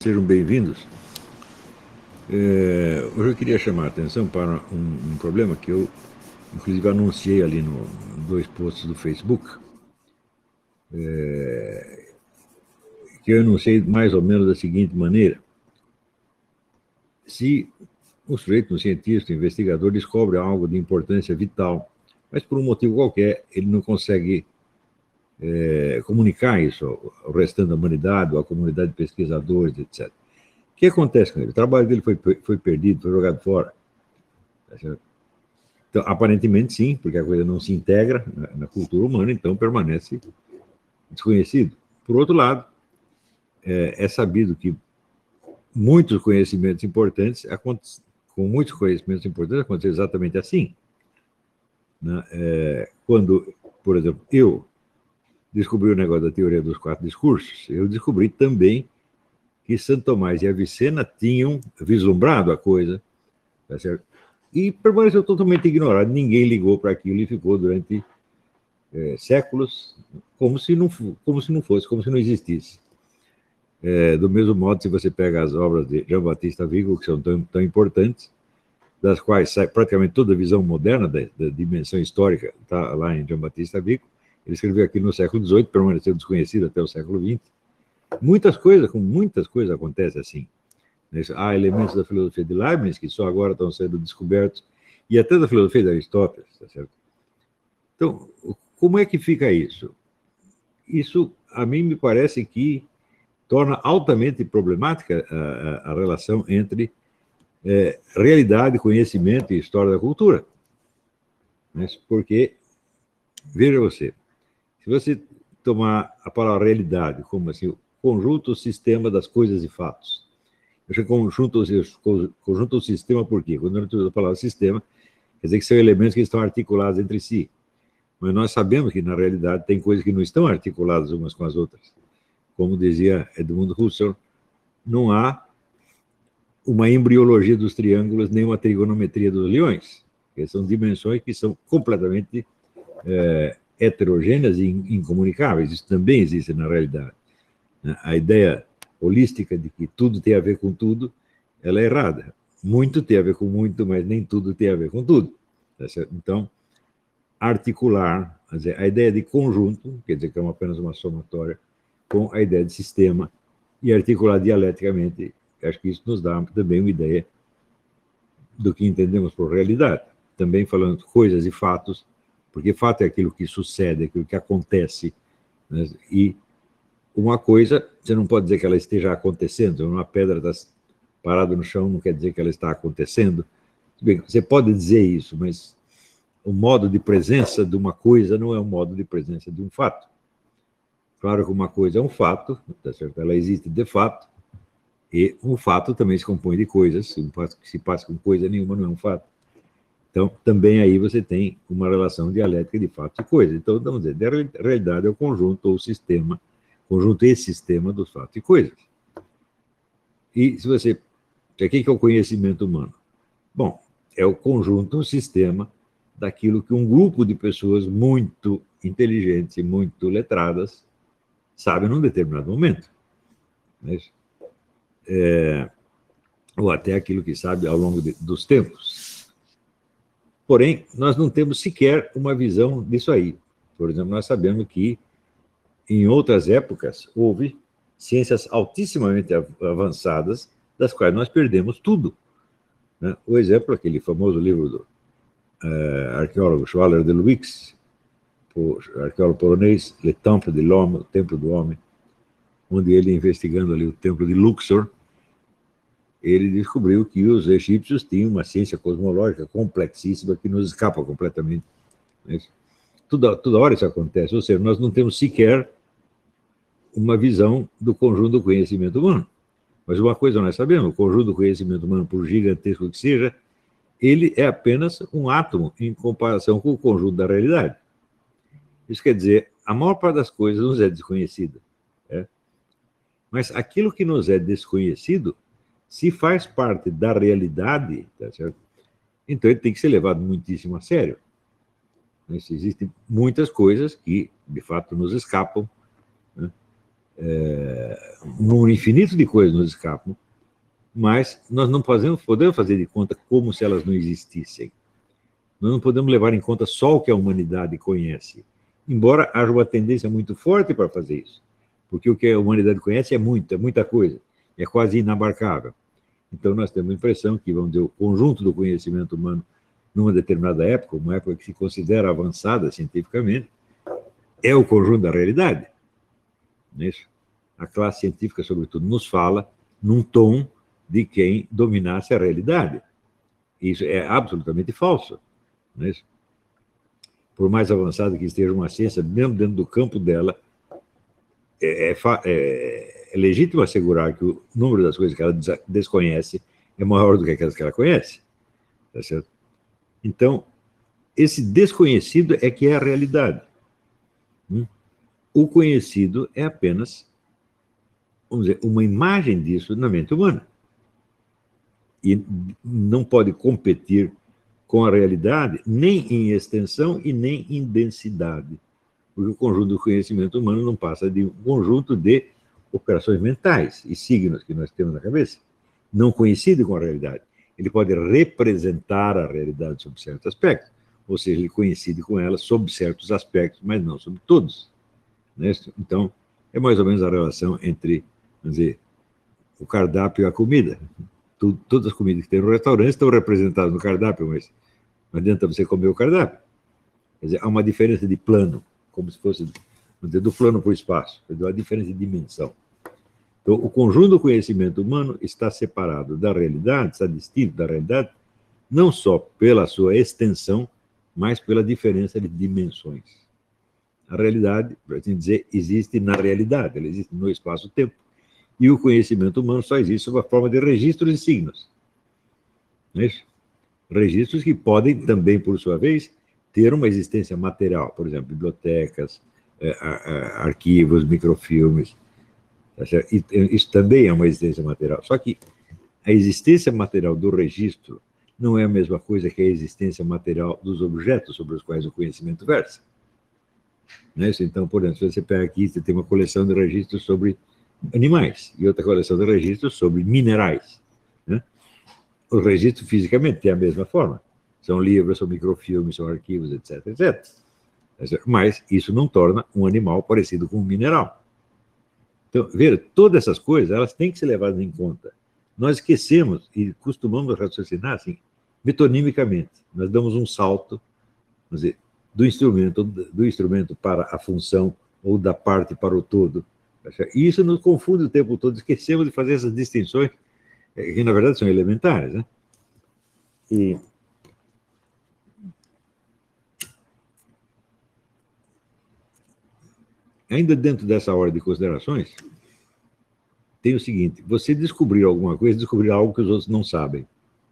Sejam bem-vindos. Hoje eu queria chamar a atenção para um problema que eu, inclusive, anunciei ali no dois posts do Facebook, que eu anunciei mais ou menos da seguinte maneira. Se um sujeito, um cientista, um investigador, descobre algo de importância vital, mas por um motivo qualquer ele não consegue comunicar isso ao restante da humanidade, ou à comunidade de pesquisadores, etc. O que acontece com ele? O trabalho dele foi perdido, foi jogado fora. Tá certo? Então, aparentemente, sim, porque a coisa não se integra na cultura humana, então permanece desconhecido. Por outro lado, é sabido que muitos conhecimentos importantes, com muitos conhecimentos importantes, acontece exatamente assim. Né? Quando, por exemplo, eu descobri o negócio da teoria dos 4 discursos, eu descobri também que Santo Tomás e Avicena tinham vislumbrado a coisa, tá certo? E permaneceu totalmente ignorado. Ninguém ligou para aquilo e ficou durante séculos como se não fosse, como se não existisse. Do mesmo modo, se você pega as obras de Jean Baptiste Vigo, que são tão importantes, das quais sai praticamente toda a visão moderna da dimensão histórica está lá em Jean Baptiste Vigo. Ele escreveu aqui no século XVIII, permaneceu desconhecido até o século XX. Muitas coisas acontecem assim. Há elementos da filosofia de Leibniz que só agora estão sendo descobertos, e até da filosofia de Aristóteles, tá certo? Então, como é que fica isso? Isso, a mim, me parece que torna altamente problemática a relação entre realidade, conhecimento e história da cultura. Porque, veja você, se você tomar a palavra realidade como assim, o conjunto, o sistema das coisas e fatos, eu chamo conjunto ou sistema por quê? Quando eu utilizo a palavra sistema, quer dizer que são elementos que estão articulados entre si. Mas nós sabemos que, na realidade, tem coisas que não estão articuladas umas com as outras. Como dizia Edmund Husserl, não há uma embriologia dos triângulos nem uma trigonometria dos leões. São dimensões que são completamente heterogêneas e incomunicáveis. Isso também existe na realidade. A ideia holística de que tudo tem a ver com tudo, ela é errada. Muito tem a ver com muito, mas nem tudo tem a ver com tudo. Tá certo? Então, articular, quer dizer, a ideia de conjunto, quer dizer que é apenas uma somatória, com a ideia de sistema, e articular dialeticamente, acho que isso nos dá também uma ideia do que entendemos por realidade. Também falando coisas e fatos, porque fato é aquilo que sucede, aquilo que acontece, né? E uma coisa, você não pode dizer que ela esteja acontecendo, uma pedra está parada no chão não quer dizer que ela está acontecendo. Bem, você pode dizer isso, mas o modo de presença de uma coisa não é o modo de presença de um fato. Claro que uma coisa é um fato, tá certo? Ela existe de fato, e um fato também se compõe de coisas, se passa com coisa nenhuma não é um fato. Então, também aí você tem uma relação dialética de fato e coisa. Então, vamos dizer, a realidade é o conjunto ou sistema, conjunto e sistema dos fatos e coisas. E se você... O que é o conhecimento humano? Bom, é o conjunto, um sistema daquilo que um grupo de pessoas muito inteligentes e muito letradas sabe num determinado momento. Ou até aquilo que sabe ao longo dos tempos. Porém, nós não temos sequer uma visão disso aí. Por exemplo, nós sabemos que em outras épocas houve ciências altissimamente avançadas, das quais nós perdemos tudo. Né? O exemplo, aquele famoso livro do arqueólogo Schwaller de Luix, o arqueólogo polonês, Le Temple de l'Homme, o Templo do Homem, onde ele, investigando ali o Templo de Luxor, ele descobriu que os egípcios tinham uma ciência cosmológica complexíssima que nos escapa completamente. Toda hora isso acontece, ou seja, nós não temos sequer uma visão do conjunto do conhecimento humano. Mas uma coisa nós sabemos, o conjunto do conhecimento humano, por gigantesco que seja, ele é apenas um átomo em comparação com o conjunto da realidade. Isso quer dizer, a maior parte das coisas nos é desconhecida. Mas aquilo que nos é desconhecido, se faz parte da realidade, tá certo? Então ele tem que ser levado muitíssimo a sério. Existem muitas coisas que, de fato, nos escapam, né? num infinito de coisas nos escapam, mas nós não podemos fazer de conta como se elas não existissem. Nós não podemos levar em conta só o que a humanidade conhece, embora haja uma tendência muito forte para fazer isso, porque o que a humanidade conhece é muita coisa, é quase inabarcável. Então nós temos a impressão que, vamos dizer, o conjunto do conhecimento humano numa determinada época, uma época que se considera avançada cientificamente, é o conjunto da realidade. Não é isso? A classe científica, sobretudo, nos fala num tom de quem dominasse a realidade. Isso é absolutamente falso. Não é isso? Por mais avançada que esteja uma ciência, mesmo dentro do campo dela, é legítimo assegurar que o número das coisas que ela desconhece é maior do que aquelas que ela conhece. Tá certo? Então, esse desconhecido é que é a realidade. O conhecido é apenas, vamos dizer, uma imagem disso na mente humana. E não pode competir com a realidade nem em extensão e nem em densidade. Porque o conjunto do conhecimento humano não passa de um conjunto de operações mentais e signos que nós temos na cabeça, não coincide com a realidade. Ele pode representar a realidade sob certos aspectos, ou seja, ele coincide com ela sob certos aspectos, mas não sob todos. Então, é mais ou menos a relação entre, vamos dizer, o cardápio e a comida. Todas as comidas que tem no restaurante estão representadas no cardápio, mas não adianta você comer o cardápio. Quer dizer, há uma diferença de plano, como se fosse, vamos dizer, do plano para o espaço. Há uma diferença de dimensão. Então, o conjunto do conhecimento humano está separado da realidade, está distinto da realidade, não só pela sua extensão, mas pela diferença de dimensões. A realidade, por assim dizer, existe na realidade, ela existe no espaço-tempo. E o conhecimento humano só existe sob a forma de registros e signos. Não é isso? Registros que podem também, por sua vez, ter uma existência material, por exemplo, bibliotecas, arquivos, microfilmes. Tá certo? E isso também é uma existência material. Só que a existência material do registro não é a mesma coisa que a existência material dos objetos sobre os quais o conhecimento versa. Não é isso? Então, por exemplo, se você pega aqui, você tem uma coleção de registros sobre animais e outra coleção de registros sobre minerais. Né? Os registros fisicamente têm a mesma forma. São livros, são microfilmes, são arquivos, etc, etc. Mas isso não torna um animal parecido com um mineral. Então, veja, todas essas coisas, elas têm que ser levadas em conta. Nós esquecemos e costumamos raciocinar assim, metonimicamente. Nós damos um salto, vamos dizer, do instrumento para a função ou da parte para o todo. E isso nos confunde o tempo todo. Esquecemos de fazer essas distinções, que na verdade são elementares. Né? E ainda dentro dessa ordem de considerações, tem o seguinte: você descobrir alguma coisa, descobrir algo que os outros não sabem.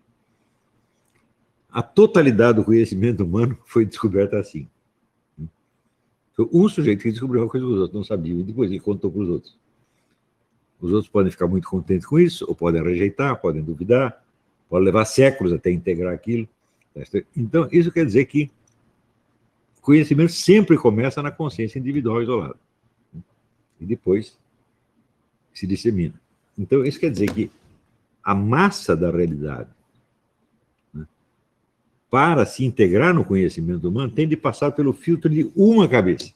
A totalidade do conhecimento humano foi descoberta assim. Foi um sujeito que descobriu uma coisa que os outros não sabiam e depois ele contou para os outros. Os outros podem ficar muito contentes com isso, ou podem rejeitar, podem duvidar, pode levar séculos até integrar aquilo. Então, isso quer dizer que o conhecimento sempre começa na consciência individual isolada. E depois se dissemina. Então, isso quer dizer que a massa da realidade, né, para se integrar no conhecimento humano, tem de passar pelo filtro de uma cabeça.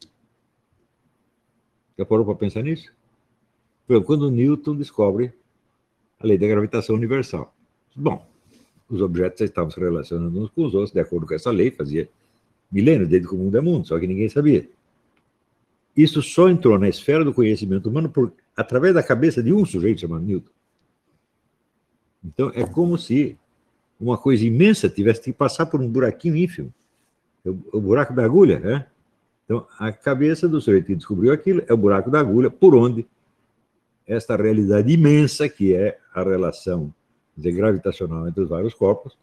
Já parou para pensar nisso? Quando Newton descobre a lei da gravitação universal. Bom, os objetos já estavam se relacionando uns com os outros, de acordo com essa lei, fazia milênios, desde que o mundo é mundo, só que ninguém sabia. Isso só entrou na esfera do conhecimento humano através da cabeça de um sujeito chamado Newton. Então, é como se uma coisa imensa tivesse que passar por um buraquinho ínfimo. O buraco da agulha, né? Então, a cabeça do sujeito que descobriu aquilo é o buraco da agulha, por onde esta realidade imensa, que é a relação gravitacional entre os vários corpos,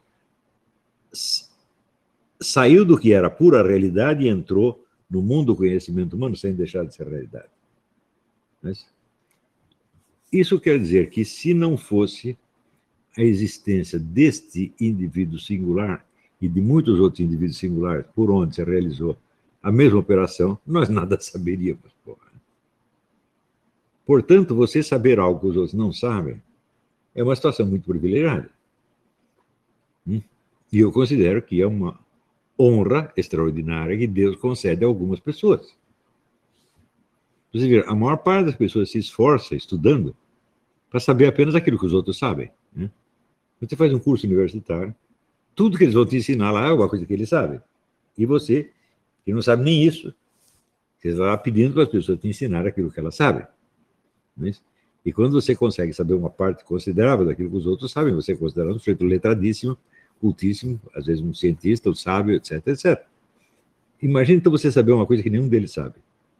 saiu do que era pura realidade e entrou no mundo do conhecimento humano sem deixar de ser realidade. Mas isso quer dizer que, se não fosse a existência deste indivíduo singular e de muitos outros indivíduos singulares por onde se realizou a mesma operação, nós nada saberíamos. Portanto, você saber algo que os outros não sabem é uma situação muito privilegiada. E eu considero que é uma honra extraordinária que Deus concede a algumas pessoas. Você vê, a maior parte das pessoas se esforça estudando para saber apenas aquilo que os outros sabem. Você faz um curso universitário, tudo que eles vão te ensinar lá é uma coisa que eles sabem. E você, que não sabe nem isso, você está lá pedindo para as pessoas te ensinarem aquilo que elas sabem. E quando você consegue saber uma parte considerável daquilo que os outros sabem, você é considerado um sujeito letradíssimo, cultíssimo, às vezes um cientista, um sábio, etc, etc. Imagina então você saber uma coisa que nenhum deles sabe.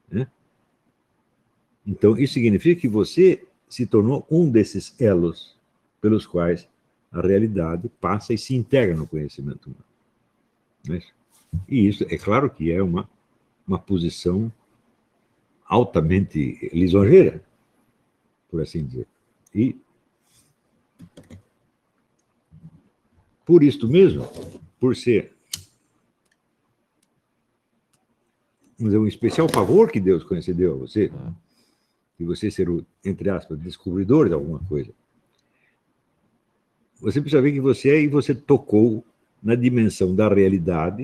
Então, isso significa que você se tornou um desses elos pelos quais a realidade passa e se integra no conhecimento humano. E isso, é claro que é uma posição altamente lisonjeira, por assim dizer. E, por isto mesmo, por ser um especial favor que Deus concedeu a você, de você ser o, entre aspas, descobridor de alguma coisa, você precisa ver que você é e você tocou na dimensão da realidade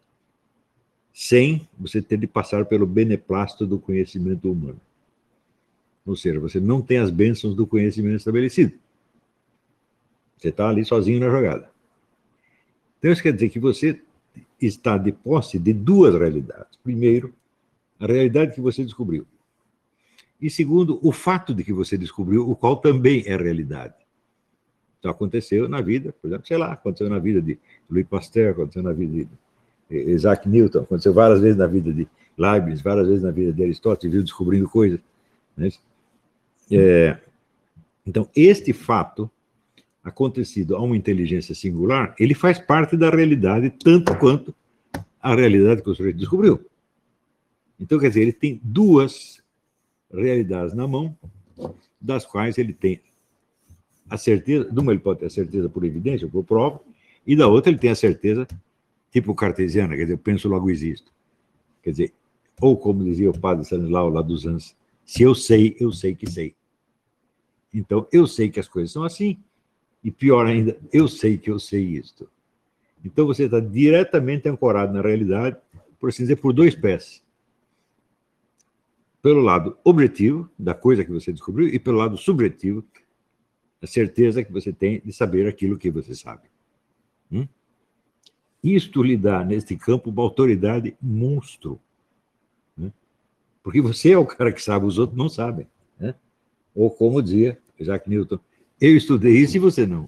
sem você ter de passar pelo beneplácito do conhecimento humano. Ou seja, você não tem as bênçãos do conhecimento estabelecido. Você está ali sozinho na jogada. Então, isso quer dizer que você está de posse de duas realidades. Primeiro, a realidade que você descobriu. E segundo, o fato de que você descobriu, o qual também é realidade. Então, aconteceu na vida, por exemplo, sei lá, aconteceu na vida de Louis Pasteur, aconteceu na vida de Isaac Newton, aconteceu várias vezes na vida de Leibniz, várias vezes na vida de Aristóteles, viu descobrindo coisas. Então, este fato acontecido a uma inteligência singular, ele faz parte da realidade tanto quanto a realidade que o sujeito descobriu. Então, quer dizer, ele tem duas realidades na mão, das quais ele tem a certeza, de uma ele pode ter a certeza por evidência, por prova, e da outra ele tem a certeza tipo cartesiana, quer dizer, eu penso, logo existo. Quer dizer, ou como dizia o padre Stanislau lá dos Anjos, se eu sei que sei. Então, eu sei que as coisas são assim, e pior ainda, eu sei que eu sei isto. Então, você está diretamente ancorado na realidade, por assim dizer, por dois pés. Pelo lado objetivo da coisa que você descobriu e pelo lado subjetivo, a certeza que você tem de saber aquilo que você sabe. Isto lhe dá, neste campo, uma autoridade monstro. Porque você é o cara que sabe, os outros não sabem. Ou como dizia Isaac Newton, eu estudei isso e você não.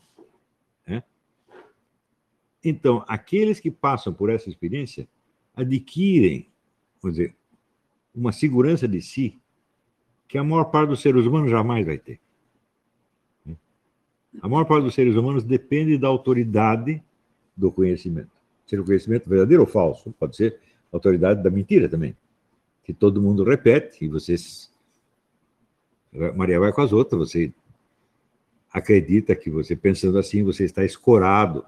Então, aqueles que passam por essa experiência adquirem, vamos dizer, uma segurança de si que a maior parte dos seres humanos jamais vai ter. A maior parte dos seres humanos depende da autoridade do conhecimento. Ser o conhecimento verdadeiro ou falso, pode ser a autoridade da mentira também, que todo mundo repete e vocês... Maria vai com as outras, você acredita que você, pensando assim, você está escorado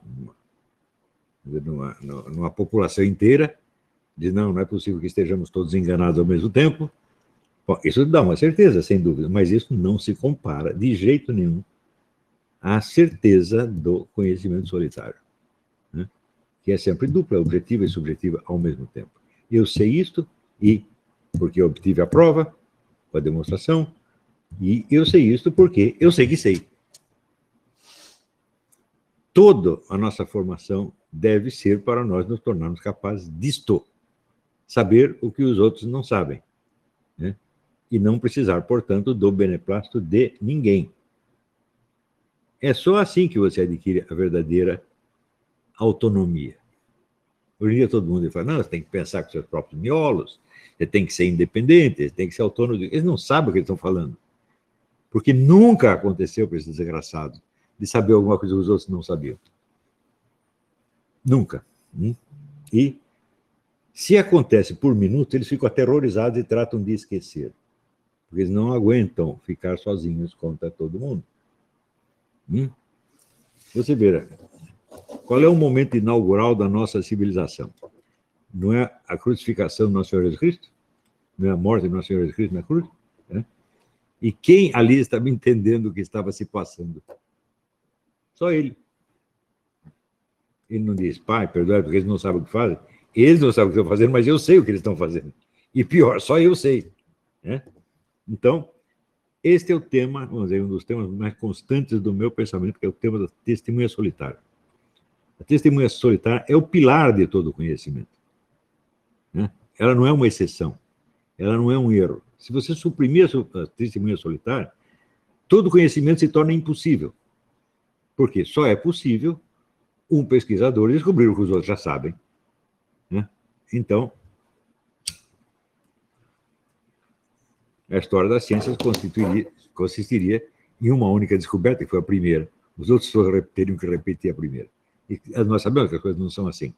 numa população inteira, diz, não é possível que estejamos todos enganados ao mesmo tempo. Bom, isso dá uma certeza, sem dúvida, mas isso não se compara de jeito nenhum à certeza do conhecimento solitário, que é sempre dupla, objetiva e subjetiva ao mesmo tempo. Eu sei isto, e porque eu obtive a prova, a demonstração, e eu sei isto porque eu sei que sei. Toda a nossa formação deve ser para nós nos tornarmos capazes disto, saber o que os outros não sabem, e não precisar, portanto, do beneplácito de ninguém. É só assim que você adquire a verdadeira autonomia. Hoje em dia todo mundo fala, não, você tem que pensar com seus próprios miolos, você tem que ser independente, você tem que ser autônomo. Eles não sabem o que eles estão falando. Porque nunca aconteceu para esses desgraçados de saber alguma coisa que os outros não sabiam. Nunca. E se acontece por minuto, eles ficam aterrorizados e tratam de esquecer. Porque eles não aguentam ficar sozinhos contra todo mundo. Você verá, qual é o momento inaugural da nossa civilização? Não é a crucificação do nosso Senhor Jesus Cristo? Não é a morte do nosso Senhor Jesus Cristo na cruz? E quem ali estava entendendo o que estava se passando? Só ele. Ele não diz, pai, perdoe, porque eles não sabem o que fazem. Eles não sabem o que estão fazendo, mas eu sei o que eles estão fazendo. E pior, só eu sei. Né? Então, este é o tema, vamos dizer, um dos temas mais constantes do meu pensamento, que é o tema da testemunha solitária. A testemunha solitária é o pilar de todo o conhecimento. Né? Ela não é uma exceção. Ela não é um erro. Se você suprimir a testemunha solitária, todo conhecimento se torna impossível. Porque só é possível um pesquisador descobrir o que os outros já sabem. Né? Então, a história das ciências consistiria em uma única descoberta, que foi a primeira. Os outros só teriam que repetir a primeira. E nós sabemos que as coisas não são assim.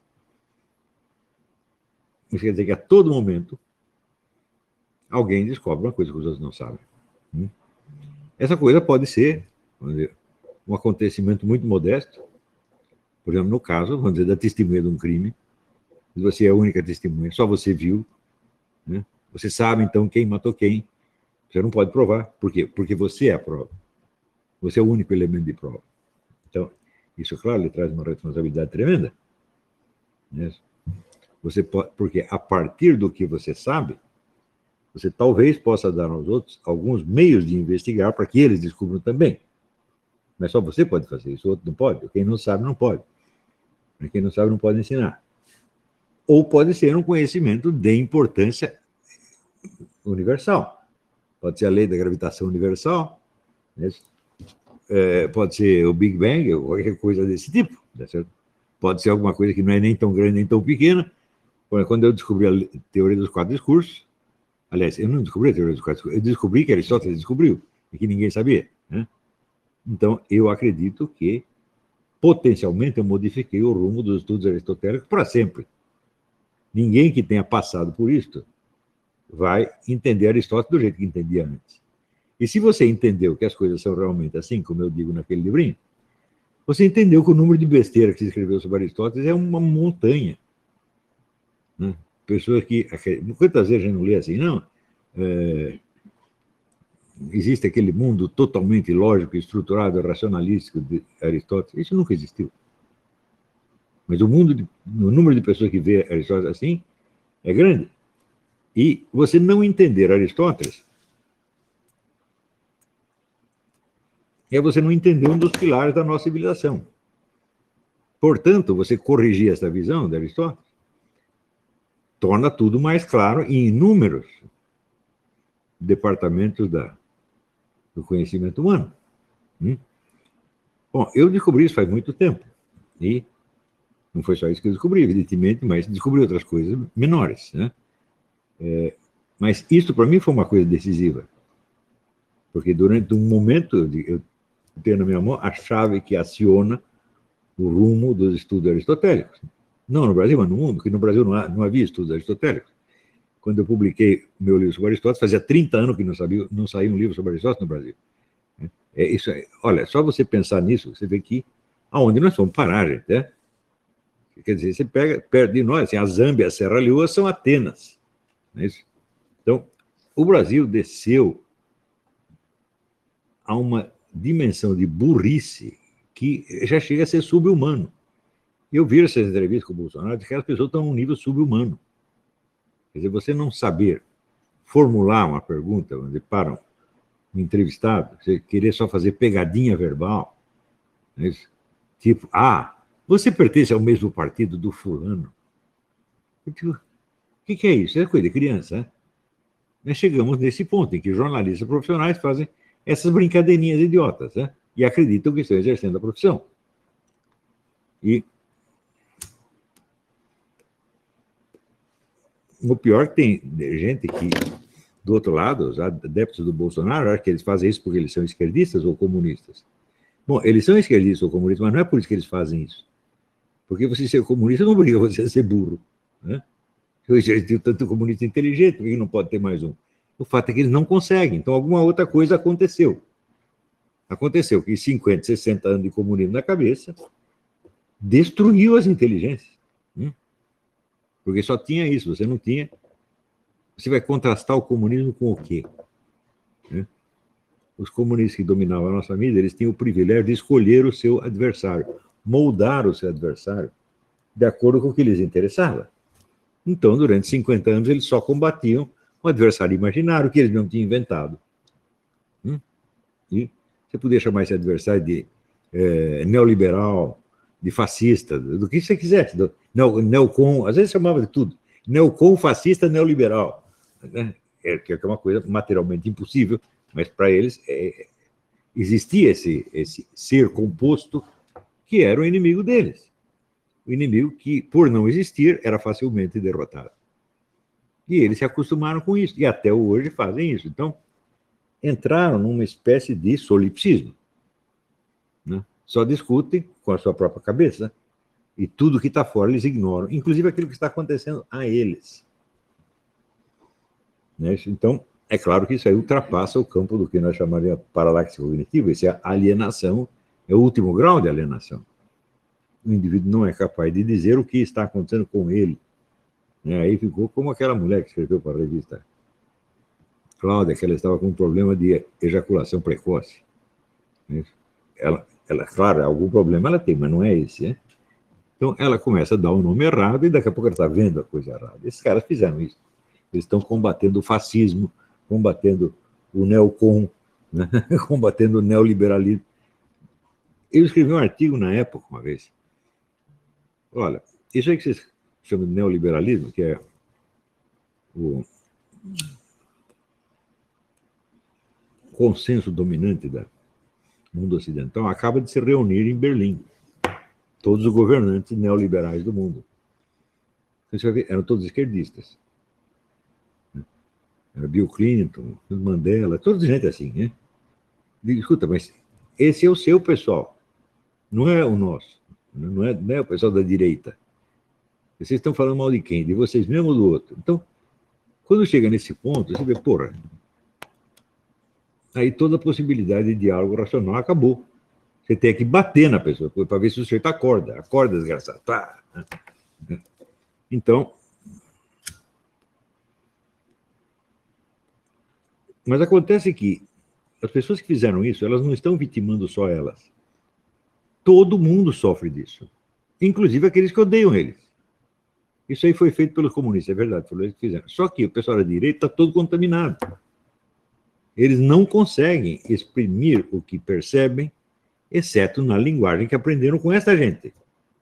Isso quer dizer que a todo momento alguém descobre uma coisa que os outros não sabem. Essa coisa pode ser, vamos dizer, um acontecimento muito modesto. Por exemplo, no caso, vamos dizer, da testemunha de um crime. Você é a única testemunha, só você viu. Né? Você sabe, então, quem matou quem. Você não pode provar. Por quê? Porque você é a prova. Você é o único elemento de prova. Então, isso, claro, lhe traz uma responsabilidade tremenda. Né? Você pode, porque a partir do que você sabe, você talvez possa dar aos outros alguns meios de investigar para que eles descubram também. Mas só você pode fazer isso, o outro não pode. Quem não sabe, não pode. Quem não sabe, não pode ensinar. Ou pode ser um conhecimento de importância universal. Pode ser a lei da gravitação universal, né? Pode ser o Big Bang, ou qualquer coisa desse tipo. Tá certo? Pode ser alguma coisa que não é nem tão grande, nem tão pequena. Quando eu descobri a teoria dos quatro discursos, aliás, eu não descobri a teoria dos quatro discursos, eu descobri que Aristóteles descobriu, e que ninguém sabia. Né? Então, eu acredito que, potencialmente, eu modifiquei o rumo dos estudos aristotélicos para sempre. Ninguém que tenha passado por isto vai entender Aristóteles do jeito que entendia antes. E se você entendeu que as coisas são realmente assim, como eu digo naquele livrinho, você entendeu que o número de besteira que se escreveu sobre Aristóteles é uma montanha. Né? Pessoas que... Quantas vezes a gente não lê assim? Não. Existe aquele mundo totalmente lógico, estruturado, racionalístico de Aristóteles. Isso nunca existiu. Mas o número de pessoas que vê Aristóteles assim é grande. E você não entender Aristóteles é você não entender um dos pilares da nossa civilização. Portanto, você corrigir essa visão de Aristóteles torna tudo mais claro em inúmeros departamentos do conhecimento humano. Bom, eu descobri isso faz muito tempo. E não foi só isso que eu descobri, evidentemente, mas descobri outras coisas menores. Né? Mas isso, para mim, foi uma coisa decisiva. Porque durante um momento, eu tenho na minha mão a chave que aciona o rumo dos estudos aristotélicos. Não no Brasil, mas no mundo, porque no Brasil não havia estudos aristotélicos. Quando eu publiquei meu livro sobre Aristóteles, fazia 30 anos que não saía um livro sobre Aristóteles no Brasil. Olha, só você pensar nisso, você vê que aonde nós vamos parar, gente, né? Quer dizer, você pega perto de nós, assim, a Zâmbia, a Serra Leoa são Atenas. Não é isso? Então, o Brasil desceu a uma dimensão de burrice que já chega a ser sub-humano. Eu vi essas entrevistas com o Bolsonaro de que as pessoas estão num nível sub-humano. Quer dizer, você não saber formular uma pergunta para um entrevistado, você querer só fazer pegadinha verbal, né? Tipo, você pertence ao mesmo partido do fulano. O que é isso? É coisa de criança, né? Nós chegamos nesse ponto em que jornalistas profissionais fazem essas brincadeirinhas idiotas, né? E acreditam que estão exercendo a profissão. E o pior que tem gente que, do outro lado, os adeptos do Bolsonaro, acham que eles fazem isso porque eles são esquerdistas ou comunistas. Bom, eles são esquerdistas ou comunistas, mas não é por isso que eles fazem isso. Porque você ser comunista não obriga você a ser burro. Né? Eu já tenho tanto comunista inteligente, por que não pode ter mais um? O fato é que eles não conseguem. Então, alguma outra coisa aconteceu. Aconteceu que 50, 60 anos de comunismo na cabeça destruiu as inteligências. Porque só tinha isso, você não tinha... Você vai contrastar o comunismo com o quê? os comunistas que dominavam a nossa vida, eles tinham o privilégio de escolher o seu adversário, moldar o seu adversário de acordo com o que lhes interessava. Então, durante 50 anos, eles só combatiam um adversário imaginário que eles não tinham inventado. E você podia chamar esse adversário de neoliberal, de fascista, do que você quisesse, neocon, às vezes chamava de tudo, neocon, fascista, neoliberal, né? Que é uma coisa materialmente impossível, mas para eles existia esse ser composto que era o inimigo deles. O inimigo que, por não existir, era facilmente derrotado. E eles se acostumaram com isso, e até hoje fazem isso. Então, entraram numa espécie de solipsismo, né? Só discutem com a sua própria cabeça, e tudo que está fora eles ignoram, inclusive aquilo que está acontecendo a eles. Né? Então, é claro que isso aí ultrapassa o campo do que nós chamaríamos de paralaxe cognitiva, isso é a alienação, é o último grau de alienação. O indivíduo não é capaz de dizer o que está acontecendo com ele. Né? Aí ficou como aquela mulher que escreveu para a revista Cláudia, que ela estava com um problema de ejaculação precoce. Ela, claro, algum problema ela tem, mas não é esse, né? Então, ela começa a dar o nome errado e daqui a pouco ela está vendo a coisa errada. Esses caras fizeram isso. Eles estão combatendo o fascismo, combatendo o neocon, né? Combatendo o neoliberalismo. Eu escrevi um artigo na época, uma vez. Olha, isso aí que vocês chamam de neoliberalismo, que é o consenso dominante do mundo ocidental, acaba de se reunir em Berlim. Todos os governantes neoliberais do mundo. Você vai ver, eram todos esquerdistas. Era Bill Clinton, Mandela, toda gente assim, né? Digo, escuta, mas esse é o seu pessoal, não é o nosso, não é o pessoal da direita. Vocês estão falando mal de quem? De vocês mesmo ou do outro? Então, quando chega nesse ponto, você vê, porra, aí toda a possibilidade de diálogo racional acabou. Você tem que bater na pessoa para ver se o sujeito acorda. Acorda, desgraçado. Tá. Então, mas acontece que as pessoas que fizeram isso, elas não estão vitimando só elas. Todo mundo sofre disso. Inclusive aqueles que odeiam eles. Isso aí foi feito pelos comunistas, é verdade, foi eles que fizeram. Só que o pessoal da direita está todo contaminado. Eles não conseguem exprimir o que percebem, exceto na linguagem que aprenderam com essa gente.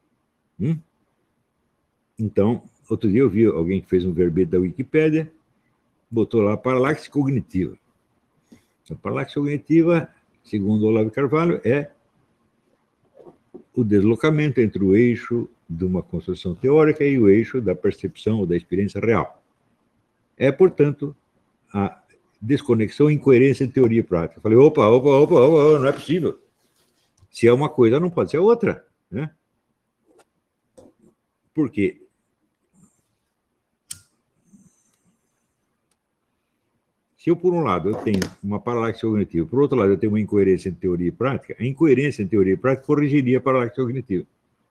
Então, outro dia eu vi alguém que fez um verbete da Wikipédia, botou lá paralaxe cognitiva. A paralaxe cognitiva, segundo Olavo de Carvalho, é o deslocamento entre o eixo de uma construção teórica e o eixo da percepção ou da experiência real. É, portanto, a desconexão e incoerência de teoria e prática. Eu falei, opa, não é possível. Se é uma coisa, não pode ser outra, né? Por quê? Se eu, por um lado, eu tenho uma paralaxe cognitiva, por outro lado, eu tenho uma incoerência entre teoria e prática, a incoerência entre teoria e prática corrigiria a paralaxe cognitiva.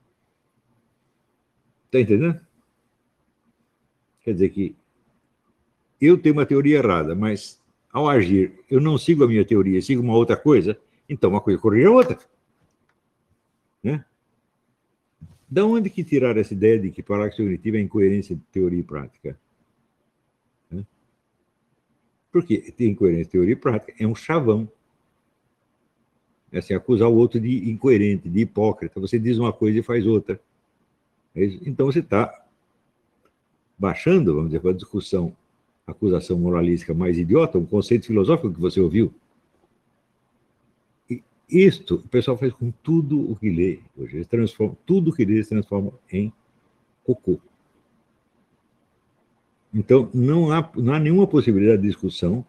Está entendendo? Quer dizer que eu tenho uma teoria errada, mas ao agir, eu não sigo a minha teoria, sigo uma outra coisa, então uma coisa corrige a outra. Né? Da onde que tiraram essa ideia de que paralaxe cognitiva é incoerência de teoria e prática? Né? Porque tem incoerência de teoria e prática, é um chavão. É assim, acusar o outro de incoerente, de hipócrita. Você diz uma coisa e faz outra. Então você está baixando, vamos dizer, para a discussão, acusação moralística mais idiota, um conceito filosófico que você ouviu. E isto o pessoal faz com tudo o que lê hoje. Eles transformam, tudo o que lê eles transformam em cocô. Então, não há nenhuma possibilidade de discussão.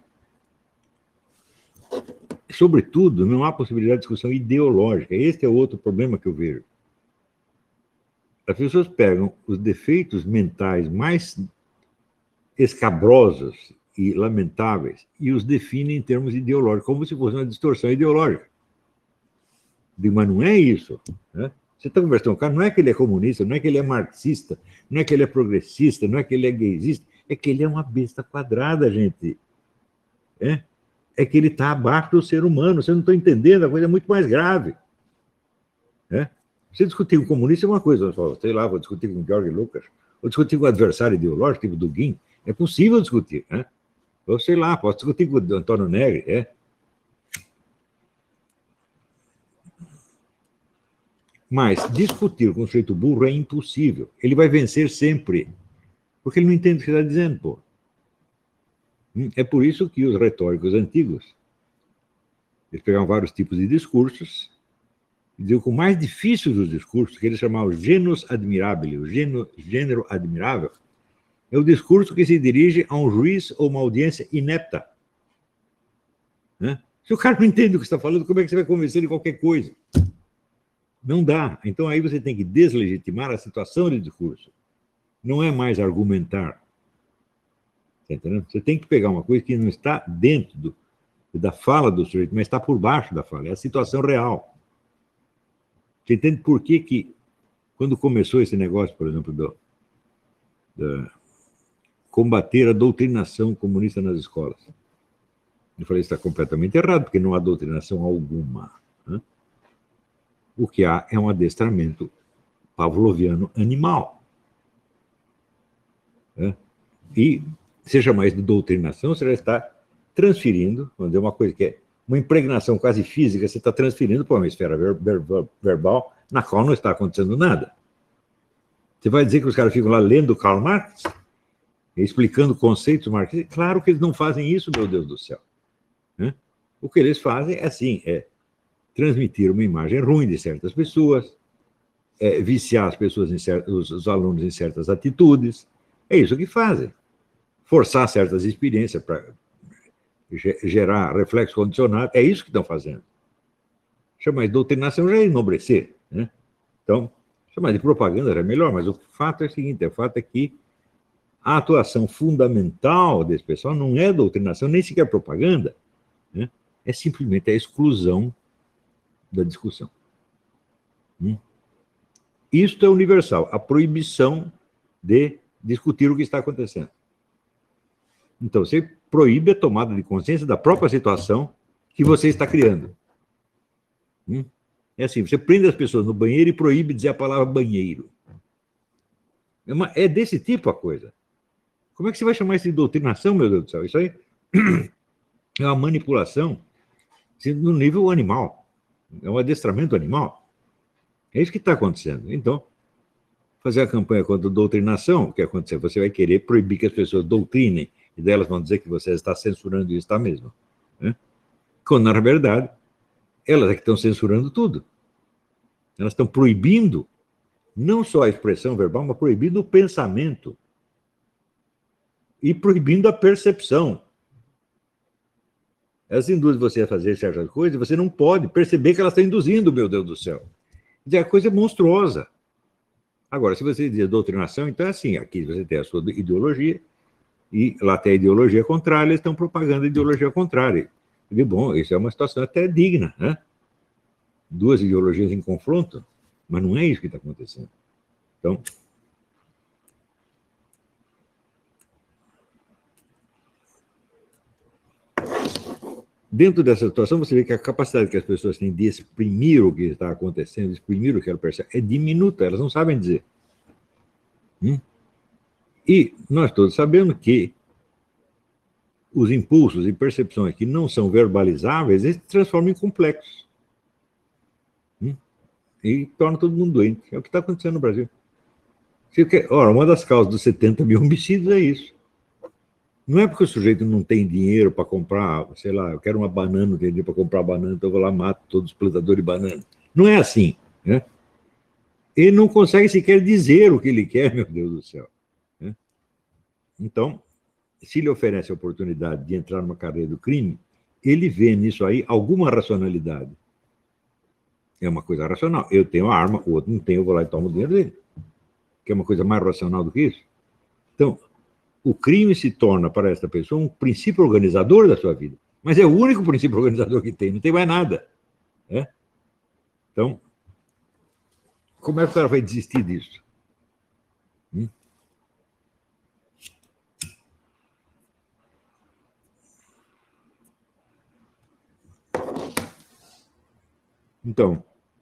Sobretudo, não há possibilidade de discussão ideológica. Este é outro problema que eu vejo. As pessoas pegam os defeitos mentais mais escabrosos e lamentáveis e os definem em termos ideológicos, como se fosse uma distorção ideológica. Mas não é isso. Né? Você está conversando com o cara, não é que ele é comunista, não é que ele é marxista, não é que ele é progressista, não é que ele é gaysista, é que ele é uma besta quadrada, gente. é que ele está abaixo do ser humano. Você não está entendendo, a coisa é muito mais grave. Né? Você discutir com o comunista é uma coisa, sei lá, vou discutir com o George Lucas, vou discutir com o adversário ideológico, tipo Dugin, é possível discutir. Né? Ou sei lá, posso discutir com o Antônio Negri. Mas discutir com o sujeito burro é impossível. Ele vai vencer sempre, porque ele não entende o que você está dizendo, pô. É por isso que os retóricos antigos, eles pegavam vários tipos de discursos, e diziam que o mais difícil dos discursos, que eles chamavam genus admirabile, o gênero admirável, é o discurso que se dirige a um juiz ou uma audiência inepta. Né? Se o cara não entende o que você está falando, como é que você vai convencer de qualquer coisa? Não dá. Então aí você tem que deslegitimar a situação de discurso. Não é mais argumentar. Tá entendendo? Você tem que pegar uma coisa que não está dentro da fala do sujeito, mas está por baixo da fala. É a situação real. Você entende por que quando começou esse negócio, por exemplo, de combater a doutrinação comunista nas escolas? Eu falei, isso está completamente errado, porque não há doutrinação alguma. Né? O que há é um adestramento pavloviano animal. Né? E se chamar isso de doutrinação, você já está transferindo, vamos dizer, uma coisa que é uma impregnação quase física, você está transferindo para uma esfera verbal na qual não está acontecendo nada. Você vai dizer que os caras ficam lá lendo Karl Marx, explicando conceitos marxistas? Claro que eles não fazem isso, meu Deus do céu. Né? O que eles fazem é assim, transmitir uma imagem ruim de certas pessoas, viciar as pessoas, os alunos em certas atitudes. É isso que fazem. Forçar certas experiências para gerar reflexo condicionado. É isso que estão fazendo. Chamar de doutrinação já é enobrecer. Né? Então, chamar de propaganda já é melhor, mas o fato é o seguinte, o fato é que a atuação fundamental desse pessoal não é doutrinação, nem sequer propaganda, né? É simplesmente a exclusão da discussão. Isto é universal, a proibição de discutir o que está acontecendo. Então, você proíbe a tomada de consciência da própria situação que você está criando. É assim, você prende as pessoas no banheiro e proíbe dizer a palavra banheiro. É desse tipo a coisa. Como é que você vai chamar isso de doutrinação, meu Deus do céu? Isso aí é uma manipulação no nível animal. É um adestramento animal. É isso que está acontecendo. Então, fazer a campanha contra a doutrinação, o que acontecer? Você vai querer proibir que as pessoas doutrinem, e delas vão dizer que você está censurando isso, está mesmo. Né? Quando, na verdade, elas é que estão censurando tudo. Elas estão proibindo não só a expressão verbal, mas proibindo o pensamento. E proibindo a percepção. Elas induzem você a fazer certas coisas e você não pode perceber que elas estão induzindo, meu Deus do céu. A coisa é monstruosa. Agora, se você diz doutrinação, então é assim, aqui você tem a sua ideologia e lá tem a ideologia contrária, eles estão propagando a ideologia contrária. E, bom, isso é uma situação até digna, né? Duas ideologias em confronto, mas não é isso que está acontecendo. Então, dentro dessa situação, você vê que a capacidade que as pessoas têm de exprimir o que está acontecendo, de exprimir o que elas percebem, é diminuta, elas não sabem dizer. E nós todos sabemos que os impulsos e percepções que não são verbalizáveis, eles se transformam em complexos. E tornam todo mundo doente. É o que está acontecendo no Brasil. Ora, uma das causas dos 70 mil homicídios é isso. Não é porque o sujeito não tem dinheiro para comprar, sei lá, eu quero uma banana, não tenho dinheiro para comprar banana, então eu vou lá e mato todos os plantadores de banana. Não é assim. Né? Ele não consegue sequer dizer o que ele quer, meu Deus do céu. Né? Então, se lhe oferece a oportunidade de entrar numa carreira do crime, ele vê nisso aí alguma racionalidade. É uma coisa racional. Eu tenho a arma, o outro não tem, eu vou lá e tomo o dinheiro dele. Que é uma coisa mais racional do que isso. Então, o crime se torna para esta pessoa um princípio organizador da sua vida. Mas é o único princípio organizador que tem, não tem mais nada. Né? Então, como é que o cara vai desistir disso? Então,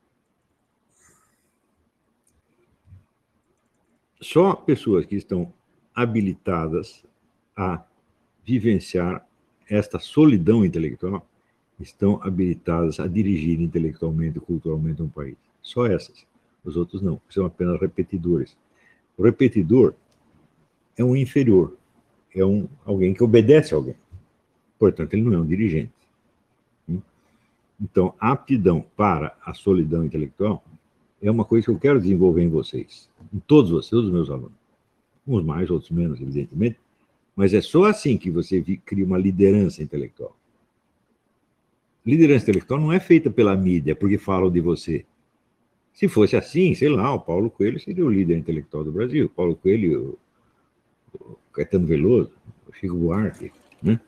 só pessoas que estão habilitadas a vivenciar esta solidão intelectual estão habilitadas a dirigir intelectualmente e culturalmente um país. Só essas. Os outros não, são apenas repetidores. O repetidor é um inferior, é alguém que obedece a alguém. Portanto, ele não é um dirigente. Então, a aptidão para a solidão intelectual é uma coisa que eu quero desenvolver em vocês, em todos vocês, todos os meus alunos. Uns mais, outros menos, evidentemente, mas é só assim que você cria uma liderança intelectual. Liderança intelectual não é feita pela mídia, porque falam de você. Se fosse assim, sei lá, o Paulo Coelho seria o líder intelectual do Brasil. O Paulo Coelho, o Caetano Veloso, o Chico Buarque, né?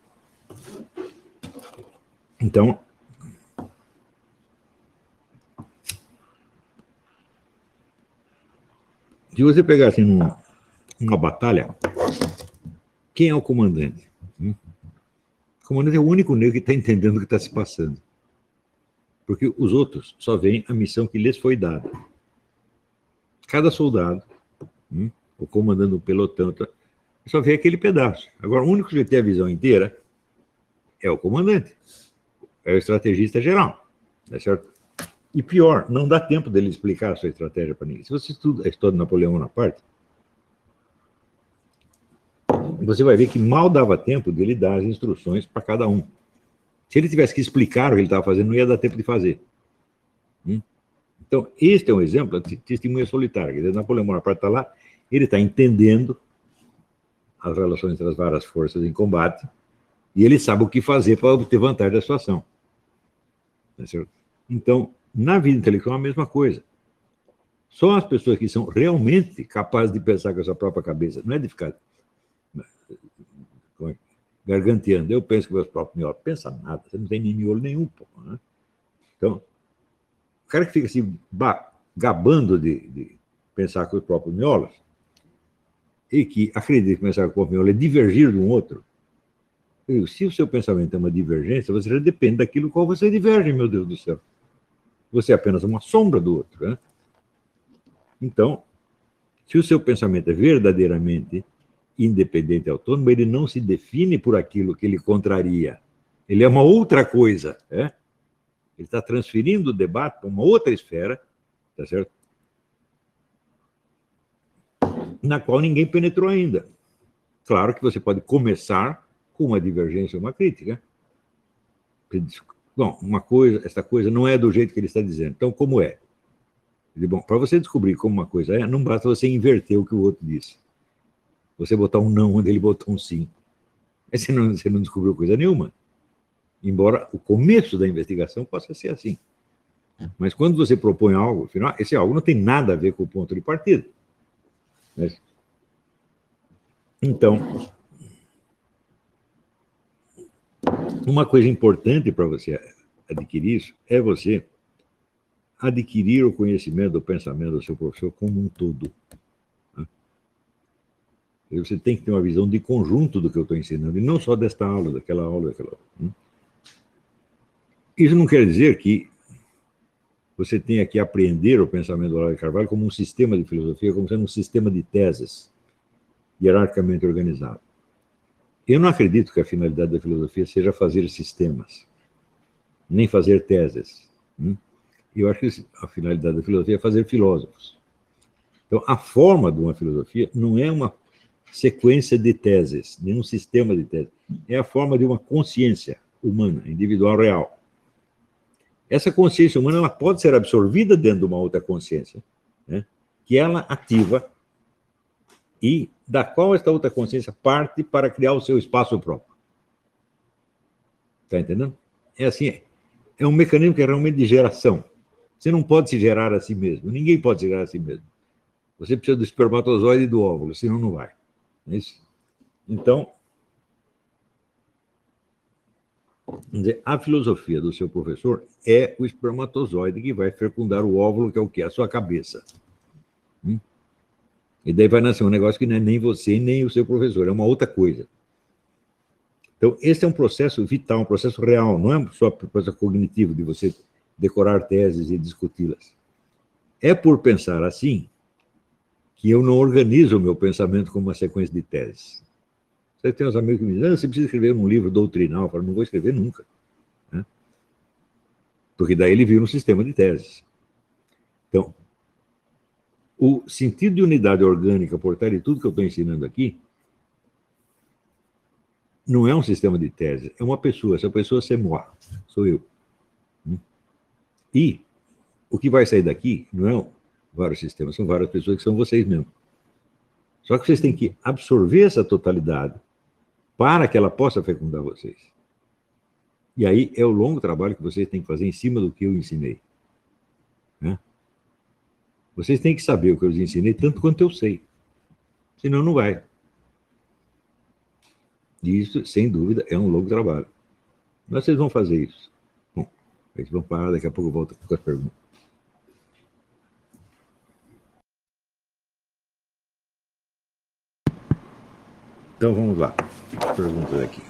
Então, se você pegar assim uma batalha, quem é o comandante? O comandante é o único negro que está entendendo o que está se passando. Porque os outros só veem a missão que lhes foi dada. Cada soldado, o comandante do pelotão, só vê aquele pedaço. Agora, o único que tem a visão inteira é o comandante, é o estrategista geral, tá certo? E pior, não dá tempo dele explicar a sua estratégia para ninguém. Se você estuda a história de Napoleão Bonaparte, você vai ver que mal dava tempo dele dar as instruções para cada um. Se ele tivesse que explicar o que ele estava fazendo, não ia dar tempo de fazer. Então, este é um exemplo de testemunha solitária. Quer dizer, Napoleão Bonaparte está lá, ele está entendendo as relações entre as várias forças em combate e ele sabe o que fazer para obter vantagem da situação. Tá certo? Então, na vida intelectual é a mesma coisa. Só as pessoas que são realmente capazes de pensar com a sua própria cabeça, não é de ficar garganteando, eu penso com meus próprios miolos. Pensa nada, você não tem nem miolo nenhum. Pô, né? Então, o cara que fica assim, gabando de pensar com os próprios miolos, e que acredita que pensar com o próprio miolo é divergir de um outro, se o seu pensamento é uma divergência, você já depende daquilo com qual você diverge, meu Deus do céu. Você é apenas uma sombra do outro. Né? Então, se o seu pensamento é verdadeiramente independente e autônomo, ele não se define por aquilo que ele contraria. Ele é uma outra coisa. Ele está transferindo o debate para uma outra esfera, tá certo? Na qual ninguém penetrou ainda. Claro que você pode começar com uma divergência ou uma crítica. Bom, essa coisa não é do jeito que ele está dizendo. Então, como é? Bom, para você descobrir como uma coisa é, não basta você inverter o que o outro disse. Você botar um não onde ele botou um sim. Aí você não descobriu coisa nenhuma. Embora o começo da investigação possa ser assim. Mas quando você propõe algo, afinal, esse algo não tem nada a ver com o ponto de partida. Então, uma coisa importante para você adquirir isso é você adquirir o conhecimento do pensamento do seu professor como um todo. E você tem que ter uma visão de conjunto do que eu estou ensinando, e não só desta aula, daquela aula, daquela aula. Isso não quer dizer que você tenha que apreender o pensamento do Olavo de Carvalho como um sistema de filosofia, como sendo um sistema de teses hierarquicamente organizado. Eu não acredito que a finalidade da filosofia seja fazer sistemas, nem fazer teses. Eu acho que a finalidade da filosofia é fazer filósofos. Então, a forma de uma filosofia não é uma sequência de teses, nem um sistema de teses. É a forma de uma consciência humana, individual, real. Essa consciência humana ela pode ser absorvida dentro de uma outra consciência, né, que ela ativa e da qual esta outra consciência parte para criar o seu espaço próprio. Está entendendo? É assim, é um mecanismo que é realmente de geração. Você não pode se gerar a si mesmo, ninguém pode se gerar a si mesmo. Você precisa do espermatozoide e do óvulo, senão não vai. É isso? Então, vamos dizer, a filosofia do seu professor é o espermatozoide que vai fecundar o óvulo, que é o quê? A sua cabeça. E daí vai nascer um negócio que não é nem você, nem o seu professor, é uma outra coisa. Então, esse é um processo vital, um processo real, não é só um processo cognitivo de você decorar teses e discuti-las. É por pensar assim que eu não organizo o meu pensamento como uma sequência de teses. Você tem uns amigos que me dizem, você precisa escrever um livro doutrinal. Eu falo, não vou escrever nunca. Né? Porque daí ele vira um sistema de teses. Então, o sentido de unidade orgânica por trás de tudo que eu estou ensinando aqui não é um sistema de tese, é uma pessoa. Essa pessoa é moi, sou eu. E o que vai sair daqui não é vários sistemas, são várias pessoas que são vocês mesmos. Só que vocês têm que absorver essa totalidade para que ela possa fecundar vocês. E aí é o longo trabalho que vocês têm que fazer em cima do que eu ensinei. Né? Vocês têm que saber o que eu lhes ensinei tanto quanto eu sei. Senão não vai. E isso, sem dúvida, é um longo trabalho. Mas vocês vão fazer isso. Bom, eles vão parar, daqui a pouco eu volto com as perguntas. Então vamos lá. Perguntas aqui.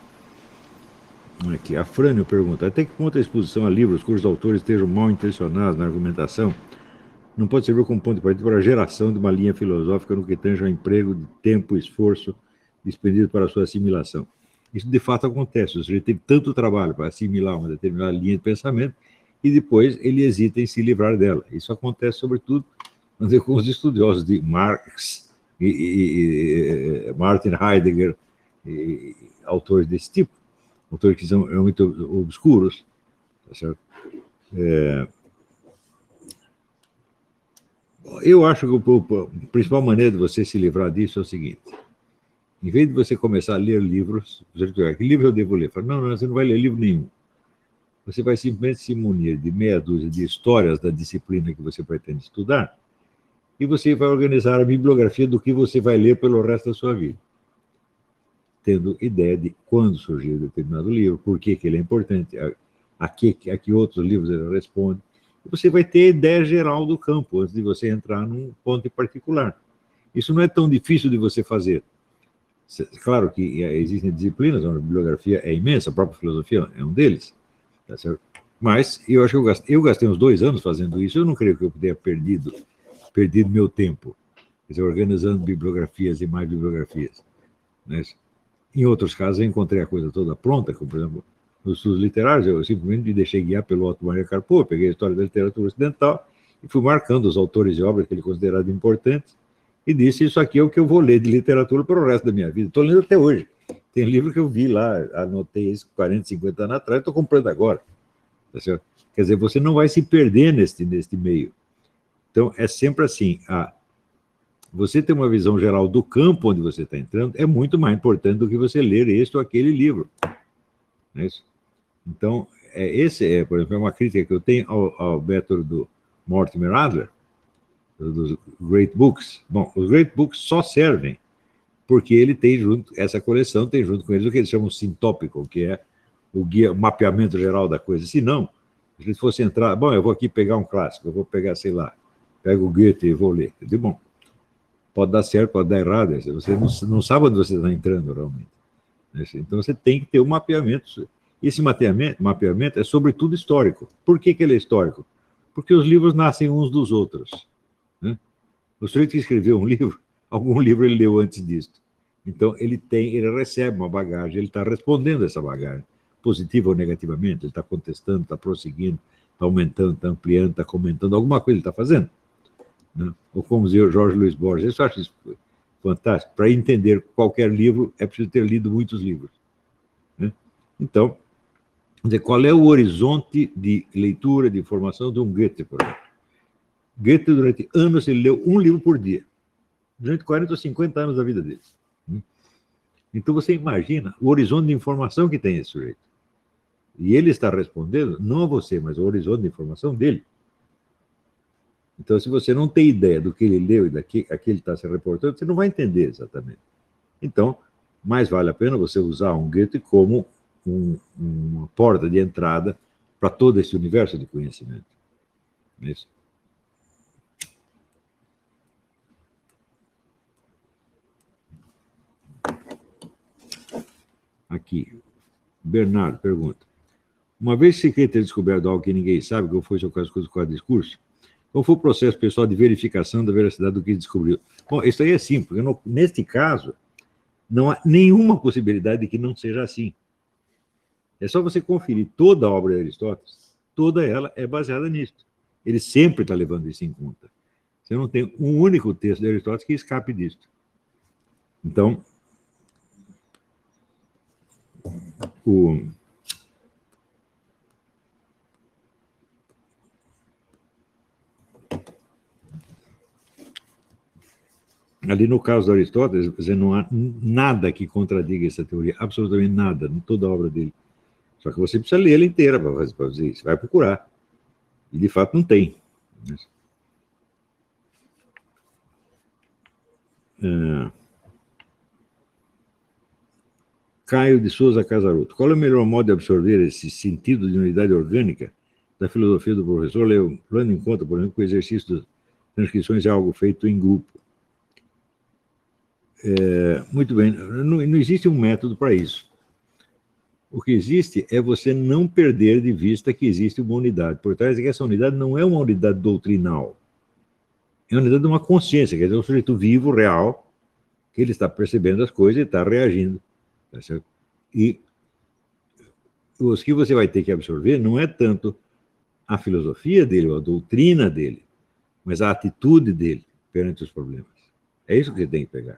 Aqui. A Frânio pergunta: até que ponto a exposição a livros cujos autores estejam mal intencionados na argumentação não pode servir como ponto de partida para a geração de uma linha filosófica no que tange ao emprego de tempo e esforço despendido para a sua assimilação? Isso de fato acontece. O sujeito teve tanto trabalho para assimilar uma determinada linha de pensamento e depois ele hesita em se livrar dela. Isso acontece, sobretudo, com os estudiosos de Marx e Martin Heidegger, e autores desse tipo, autores que são muito obscuros, tá certo? Eu acho que a principal maneira de você se livrar disso é o seguinte: em vez de você começar a ler livros, você diz, que livro eu devo ler? Fala, não, você não vai ler livro nenhum. Você vai simplesmente se munir de meia dúzia de histórias da disciplina que você pretende estudar e você vai organizar a bibliografia do que você vai ler pelo resto da sua vida, tendo ideia de quando surgiu determinado livro, por que ele é importante, a que outros livros ele responde. E você vai ter a ideia geral do campo antes de você entrar num ponto em particular. Isso não é tão difícil de você fazer. Claro que existem disciplinas onde a bibliografia é imensa, a própria filosofia é um deles, tá certo? Mas eu acho que eu gastei uns 2 anos fazendo isso, eu não creio que eu tenha perdido meu tempo, quer dizer, organizando bibliografias e mais bibliografias. Né? Em outros casos, eu encontrei a coisa toda pronta, como, por exemplo, nos estudos literários, eu simplesmente me deixei guiar pelo Otto Maria Carpo, peguei a história da literatura ocidental e fui marcando os autores e obras que ele considerava importantes e disse, isso aqui é o que eu vou ler de literatura para o resto da minha vida. Estou lendo até hoje. Tem livro que eu vi lá, anotei isso 40, 50 anos atrás, estou comprando agora. Tá certo? Quer dizer, você não vai se perder neste meio. Então, é sempre assim, você ter uma visão geral do campo onde você está entrando é muito mais importante do que você ler este ou aquele livro. Não é isso? Então, esse por exemplo, é uma crítica que eu tenho ao método do Mortimer Adler, dos Great Books. Bom, os Great Books só servem porque ele tem junto, essa coleção tem junto com eles o que eles chamam de sintópico, que é o guia, o mapeamento geral da coisa. Se não, se eles fossem entrar, bom, eu vou aqui pegar um clássico, eu vou pegar, sei lá, pego o Goethe e vou ler. Eu digo, bom, pode dar certo, pode dar errado, você não sabe onde você está entrando realmente. Então você tem que ter um mapeamento. Esse mapeamento é sobretudo histórico. Por que ele é histórico? Porque os livros nascem uns dos outros. Né? O sujeito que escreveu um livro, algum livro ele leu antes disso. Então ele recebe uma bagagem, ele está respondendo a essa bagagem, positiva ou negativamente, ele está contestando, está prosseguindo, está aumentando, está ampliando, está comentando, alguma coisa ele está fazendo. Né? Ou como dizia o Jorge Luiz Borges, eu acho isso fantástico. Para entender qualquer livro, é preciso ter lido muitos livros. Né? Então, qual é o horizonte de leitura, de informação de um Goethe, por exemplo? Goethe, durante anos, ele leu um livro por dia, durante 40 ou 50 anos da vida dele. Então, você imagina o horizonte de informação que tem esse sujeito. E ele está respondendo, não a você, mas ao horizonte de informação dele. Então, se você não tem ideia do que ele leu e a que ele está se reportando, você não vai entender exatamente. Então, mais vale a pena você usar um Goethe como uma porta de entrada para todo esse universo de conhecimento. Isso. Aqui, Bernardo pergunta: Uma vez que se quer ter descoberto algo que ninguém sabe, como foi o seu caso com o discurso, qual foi o processo pessoal de verificação da veracidade do que descobriu? Bom, isso aí é simples, porque neste caso, não há nenhuma possibilidade de que não seja assim. É só você conferir toda a obra de Aristóteles, toda ela é baseada nisso. Ele sempre está levando isso em conta. Você não tem um único texto de Aristóteles que escape disso. Então, ali no caso de Aristóteles, você não há nada que contradiga essa teoria, absolutamente nada, em toda a obra dele. Só que você precisa ler ela inteira para fazer isso, vai procurar. E, de fato, não tem. Caio de Souza Casaroto. Qual é o melhor modo de absorver esse sentido de unidade orgânica da filosofia do professor, levando em conta, por exemplo, que o exercício das transcrições é algo feito em grupo? Muito bem, não existe um método para isso. O que existe é você não perder de vista que existe uma unidade. Por trás de que essa unidade não é uma unidade doutrinal. É uma unidade de uma consciência, quer dizer, um sujeito vivo, real, que ele está percebendo as coisas e está reagindo. Tá certo? E os que você vai ter que absorver não é tanto a filosofia dele, ou a doutrina dele, mas a atitude dele perante os problemas. É isso que você tem que pegar.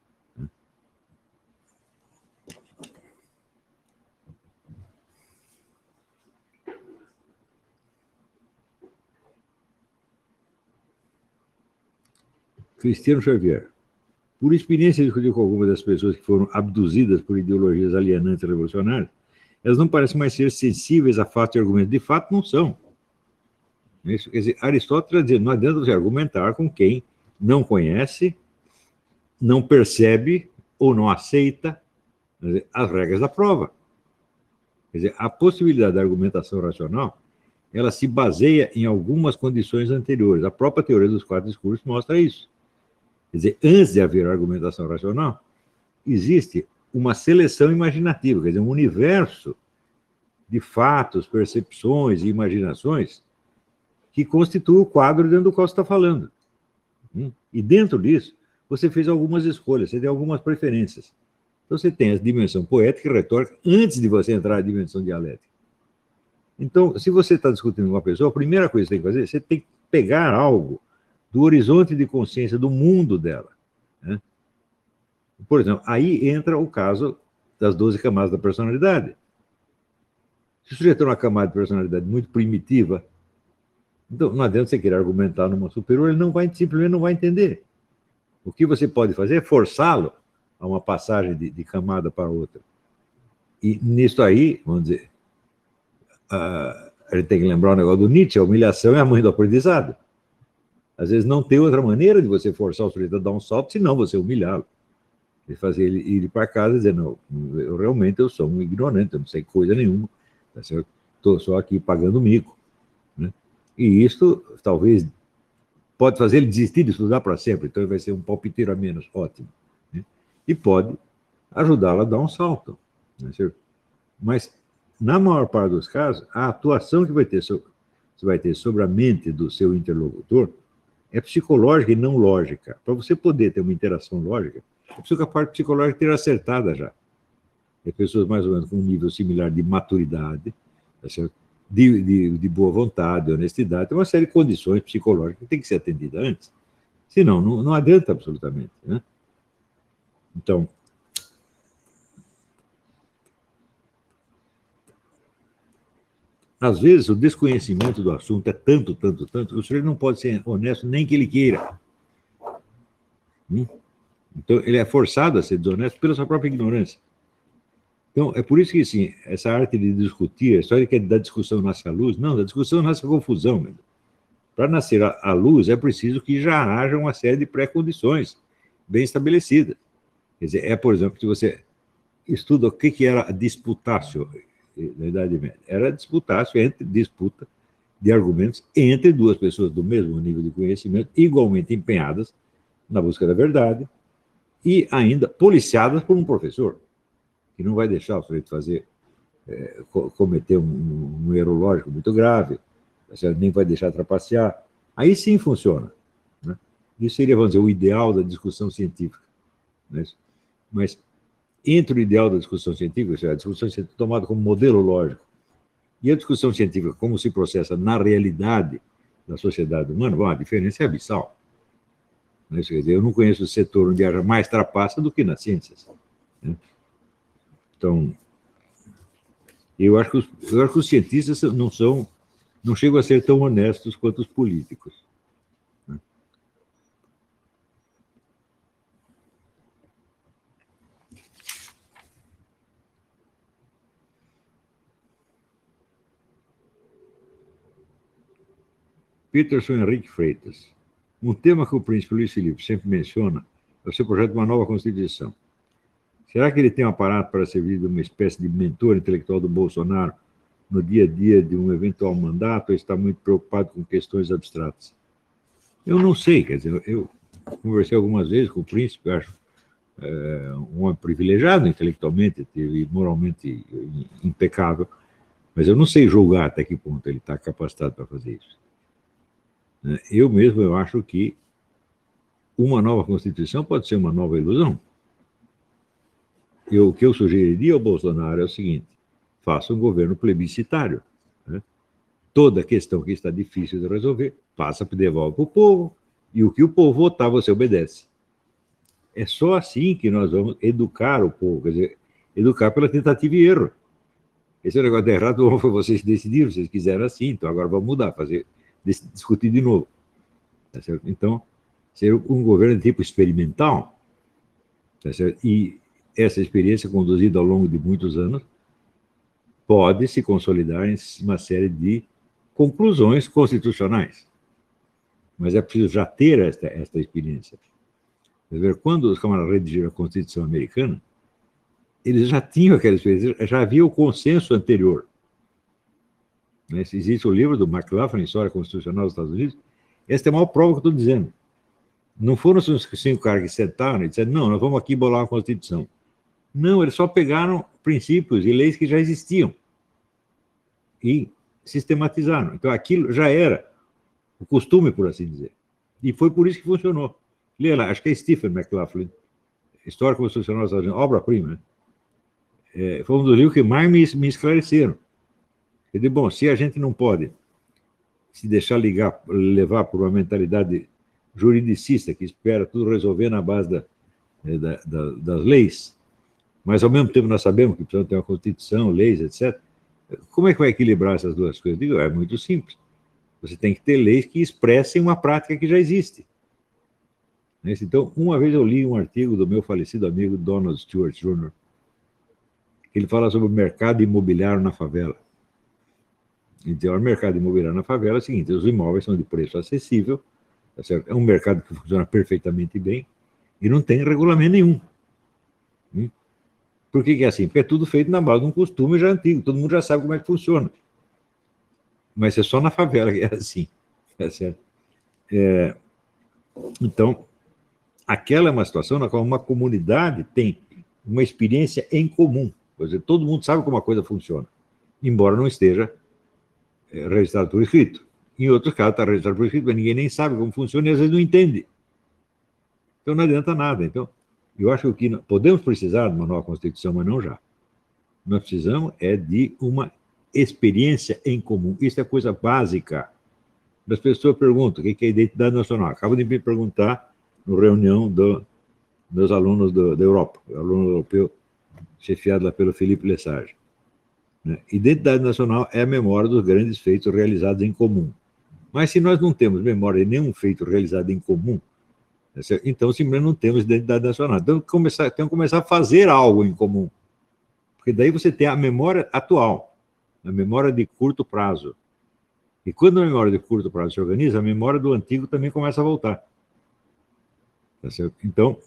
Cristiano Xavier. Por experiência de discutir com algumas das pessoas que foram abduzidas por ideologias alienantes e revolucionárias, elas não parecem mais ser sensíveis a fatos e argumentos. De fato, não são. Isso, quer dizer, Aristóteles está dizendo, não adianta você argumentar com quem não conhece, não percebe ou não aceita dizer, as regras da prova. Quer dizer, a possibilidade da argumentação racional, ela se baseia em algumas condições anteriores. A própria teoria dos 4 discursos mostra isso. Quer dizer, antes de haver argumentação racional, existe uma seleção imaginativa, quer dizer, um universo de fatos, percepções e imaginações que constitui o quadro dentro do qual você está falando. E dentro disso, você fez algumas escolhas, você tem algumas preferências. Então, você tem a dimensão poética e retórica antes de você entrar na dimensão dialética. Então, se você está discutindo com uma pessoa, a primeira coisa que você tem que fazer, você tem que pegar algo do horizonte de consciência do mundo dela. Né? Por exemplo, aí entra o caso das 12 camadas da personalidade. Se o sujeito tem uma camada de personalidade muito primitiva, então não adianta você querer argumentar numa superior, ele simplesmente não vai entender. O que você pode fazer é forçá-lo a uma passagem de camada para outra. E nisso aí, vamos dizer, a gente tem que lembrar o negócio do Nietzsche, a humilhação é a mãe do aprendizado. Às vezes não tem outra maneira de você forçar o sujeito a dar um salto, senão você humilhá-lo. E fazer ele ir para casa e dizer, não, eu sou um ignorante, eu não sei coisa nenhuma, eu estou só aqui pagando mico. Né? E isso, talvez, pode fazer ele desistir de estudar para sempre, então ele vai ser um palpiteiro a menos, ótimo. Né? E pode ajudá-lo a dar um salto. Né? Mas, na maior parte dos casos, a atuação que você vai ter sobre a mente do seu interlocutor é psicológica e não lógica. Para você poder ter uma interação lógica, é preciso que a parte psicológica esteja acertada já. É pessoas mais ou menos com um nível similar de maturidade, tá certo? De boa vontade, de honestidade, tem uma série de condições psicológicas que tem que ser atendida antes. Senão, não adianta absolutamente. Né? Então, às vezes, o desconhecimento do assunto é tanto, que o sujeito não pode ser honesto nem que ele queira. Então, ele é forçado a ser desonesto pela sua própria ignorância. Então, é por isso que, sim, essa arte de discutir, a história que da discussão nasce a luz, não, da discussão nasce a confusão. Para nascer a luz, é preciso que já haja uma série de pré-condições bem estabelecidas. Quer dizer, por exemplo, se você estuda o que era a disputácio na Idade Média, era disputácio disputa de argumentos entre duas pessoas do mesmo nível de conhecimento, igualmente empenhadas na busca da verdade, e ainda policiadas por um professor, que não vai deixar o sujeito fazer cometer um erro lógico muito grave, nem vai deixar trapacear. Aí sim funciona. Né? Isso seria, vamos dizer, o ideal da discussão científica. Né? Mas entre o ideal da discussão científica, ou seja, a discussão científica tomada como modelo lógico, e a discussão científica como se processa na realidade da sociedade humana, bom, a diferença é abissal. Né? Quer dizer, eu não conheço o setor onde haja mais trapaça do que nas ciências. Né? Então, eu acho que os cientistas não chegam a ser tão honestos quanto os políticos. Né? Peterson Henrique Freitas. Um tema que o príncipe Luiz Felipe sempre menciona é o seu projeto de uma nova Constituição. Será que ele tem um aparato para servir de uma espécie de mentor intelectual do Bolsonaro no dia a dia de um eventual mandato ou está muito preocupado com questões abstratas? Eu não sei, quer dizer, eu conversei algumas vezes com o príncipe, acho um homem privilegiado intelectualmente e moralmente impecável, mas eu não sei julgar até que ponto ele está capacitado para fazer isso. Eu mesmo eu acho que uma nova Constituição pode ser uma nova ilusão. O que eu sugeriria ao Bolsonaro é o seguinte: faça um governo plebiscitário. Né? Toda questão que está difícil de resolver, devolve para o povo, e o que o povo votar, você obedece. É só assim que nós vamos educar o povo, quer dizer, educar pela tentativa e erro. Esse negócio de errado foi vocês que decidiram, vocês quiseram assim, então agora vamos mudar, discutir de novo. Tá certo? Então, ser um governo de tipo experimental, tá certo? E essa experiência conduzida ao longo de muitos anos pode se consolidar em uma série de conclusões constitucionais. Mas é preciso já ter esta experiência. Quer dizer, quando os camaradas redigiram a Constituição americana, eles já tinham aquela experiência, já havia o consenso anterior. Existe o livro do McLaughlin, História Constitucional dos Estados Unidos. Essa é a maior prova que eu estou dizendo. Não foram os 5 caras que sentaram e disseram, não, nós vamos aqui bolar uma Constituição. Não, eles só pegaram princípios e leis que já existiam e sistematizaram. Então, aquilo já era o costume, por assim dizer. E foi por isso que funcionou. Leia lá, acho que é Stephen McLaughlin, História Constitucional dos Estados Unidos, obra-prima. Né? Foi um dos livros que mais me esclareceram. Eu digo, bom, se a gente não pode se deixar levar por uma mentalidade juridicista que espera tudo resolver na base das leis, mas ao mesmo tempo nós sabemos que precisamos ter uma Constituição, leis, etc. Como é que vai equilibrar essas duas coisas? Eu digo, é muito simples. Você tem que ter leis que expressem uma prática que já existe. Então, uma vez eu li um artigo do meu falecido amigo Donald Stewart Jr., que ele fala sobre o mercado imobiliário na favela. Então, o mercado imobiliário na favela é o seguinte: os imóveis são de preço acessível, tá certo? É um mercado que funciona perfeitamente bem e não tem regulamento nenhum. Por que é assim? Porque é tudo feito na base de um costume já antigo, todo mundo já sabe como é que funciona. Mas é só na favela que é assim, tá certo? Então, aquela é uma situação na qual uma comunidade tem uma experiência em comum. Quer dizer, todo mundo sabe como a coisa funciona, embora não esteja registrado por escrito. Em outros casos está registrado por escrito, mas ninguém nem sabe como funciona e às vezes não entende. Então não adianta nada. Então, eu acho que podemos precisar de uma nova Constituição, mas não já. Nós precisamos de uma experiência em comum. Isso é coisa básica. As pessoas perguntam o que é identidade nacional. Acabo de me perguntar na reunião dos meus alunos da Europa, o aluno europeu chefiado lá pelo Philippe Lesage. Identidade nacional é a memória dos grandes feitos realizados em comum. Mas se nós não temos memória de nenhum feito realizado em comum, então simplesmente não temos identidade nacional. Então temos que começar a fazer algo em comum. Porque daí você tem a memória atual, a memória de curto prazo. E quando a memória de curto prazo se organiza, a memória do antigo também começa a voltar. Tá certo? Então,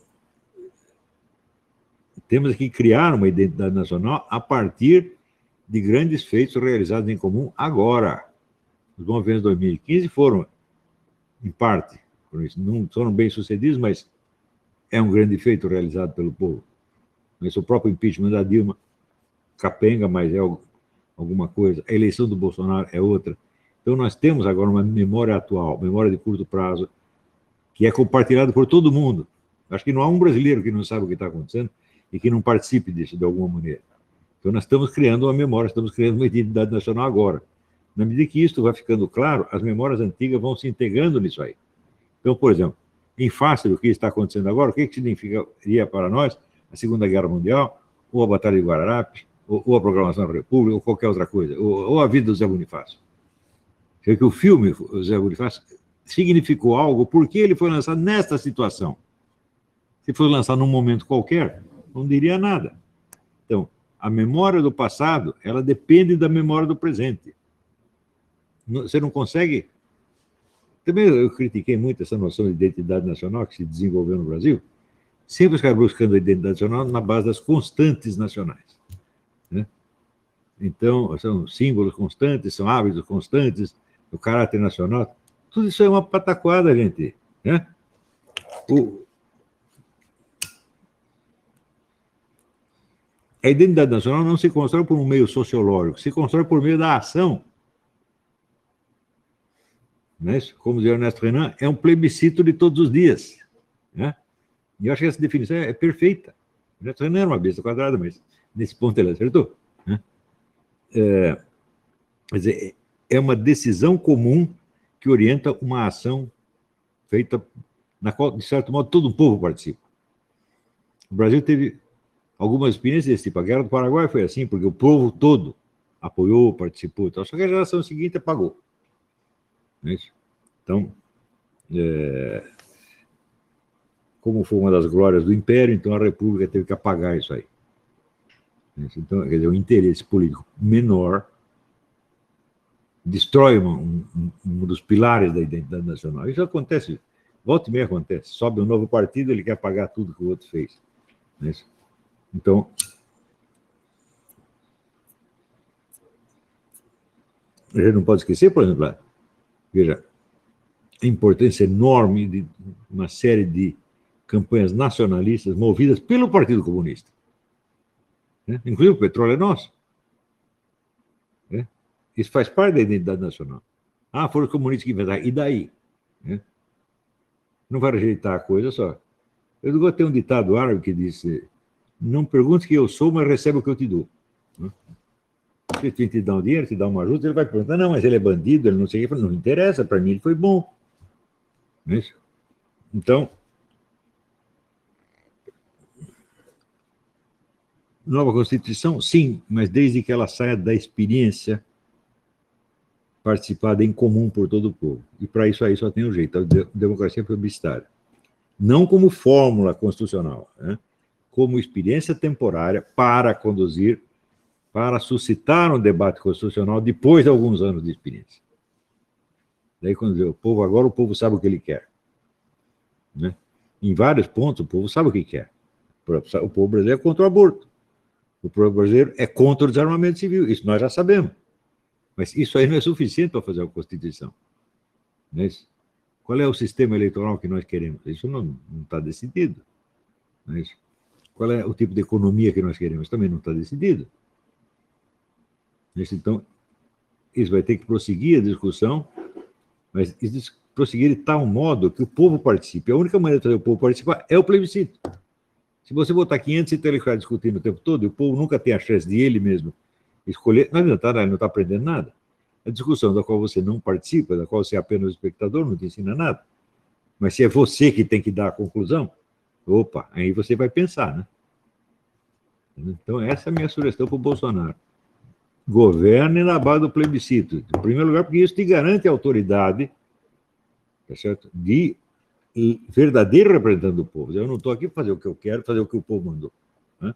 temos que criar uma identidade nacional a partir de grandes feitos realizados em comum agora. Os movimentos de 2015 foram, em parte, não foram bem sucedidos, mas é um grande feito realizado pelo povo. Mas o próprio impeachment da Dilma, capenga, mas alguma coisa, a eleição do Bolsonaro é outra. Então, nós temos agora uma memória atual, memória de curto prazo, que é compartilhada por todo mundo. Acho que não há um brasileiro que não sabe o que está acontecendo e que não participe disso de alguma maneira. Então, nós estamos criando uma memória, estamos criando uma identidade nacional agora. Na medida que isso vai ficando claro, as memórias antigas vão se integrando nisso aí. Então, por exemplo, em face do que está acontecendo agora, o que significaria para nós a Segunda Guerra Mundial, ou a Batalha de Guararapes, ou a Proclamação da República, ou qualquer outra coisa, ou a vida do Zé Bonifácio. É que o filme, o Zé Bonifácio, significou algo porque ele foi lançado nesta situação. Se fosse lançado num momento qualquer, não diria nada. Então, a memória do passado, ela depende da memória do presente. Você não consegue... Também eu critiquei muito essa noção de identidade nacional que se desenvolveu no Brasil. Sempre os caras buscando a identidade nacional na base das constantes nacionais. Né? Então, são símbolos constantes, são hábitos constantes, o caráter nacional. Tudo isso é uma pataquada, gente. Né? A identidade nacional não se constrói por um meio sociológico, se constrói por meio da ação. Né? Como dizia Ernesto Renan, é um plebiscito de todos os dias. Né? E eu acho que essa definição é perfeita. Ernesto Renan era uma besta quadrada, mas nesse ponto ele acertou. Né? Quer dizer, é uma decisão comum que orienta uma ação feita na qual, de certo modo, todo o povo participa. O Brasil teve algumas experiências desse tipo. A Guerra do Paraguai foi assim, porque o povo todo apoiou, participou. Só que a geração seguinte apagou. Não é isso? Então, como foi uma das glórias do Império, então a República teve que apagar isso aí. Então, quer dizer, o interesse político menor destrói um dos pilares da identidade nacional. Isso acontece, volta e meia acontece. Sobe um novo partido, ele quer apagar tudo que o outro fez. Não é isso? Então, a gente não pode esquecer, por exemplo, veja, a importância enorme de uma série de campanhas nacionalistas movidas pelo Partido Comunista. Né? Inclusive o petróleo é nosso. Né? Isso faz parte da identidade nacional. Ah, foram os comunistas que inventaram. E daí? Né? Não vai rejeitar a coisa só. Eu vou ter um ditado árabe que diz: não pergunte quem eu sou, mas recebe o que eu te dou. Né? Se ele te dá um dinheiro, te dá uma ajuda, ele vai perguntar: não, mas ele é bandido, ele não sei o que. Não interessa, para mim ele foi bom. Não é isso? Então, nova Constituição, sim, mas desde que ela saia da experiência participada em comum por todo o povo. E para isso aí só tem um jeito, a democracia plebiscitária. Não como fórmula constitucional, né? Como experiência temporária para conduzir, para suscitar um debate constitucional depois de alguns anos de experiência. Daí quando diz o povo, agora o povo sabe o que ele quer. Né? Em vários pontos o povo sabe o que quer. O povo brasileiro é contra o aborto. O povo brasileiro é contra o desarmamento civil. Isso nós já sabemos. Mas isso aí não é suficiente para fazer a Constituição. Não é isso? Qual é o sistema eleitoral que nós queremos? Isso não está decidido. Não é isso? Qual é o tipo de economia que nós queremos? Também não está decidido. Não é isso? Então, isso vai ter que prosseguir a discussão, mas prosseguir de tal modo que o povo participe. A única maneira de fazer o povo participar é o plebiscito. Se você botar 500 intelectuais discutindo o tempo todo, e o povo nunca tem a chance de ele mesmo escolher, não adianta, ele não está aprendendo nada. A discussão da qual você não participa, da qual você é apenas espectador, não te ensina nada. Mas se é você que tem que dar a conclusão, opa, aí você vai pensar, né? Então, essa é a minha sugestão para o Bolsonaro. Governe na base do plebiscito. Em primeiro lugar, porque isso te garante a autoridade, tá certo? De verdadeiro representante do povo. Eu não estou aqui para fazer o que eu quero, fazer o que o povo mandou. Né?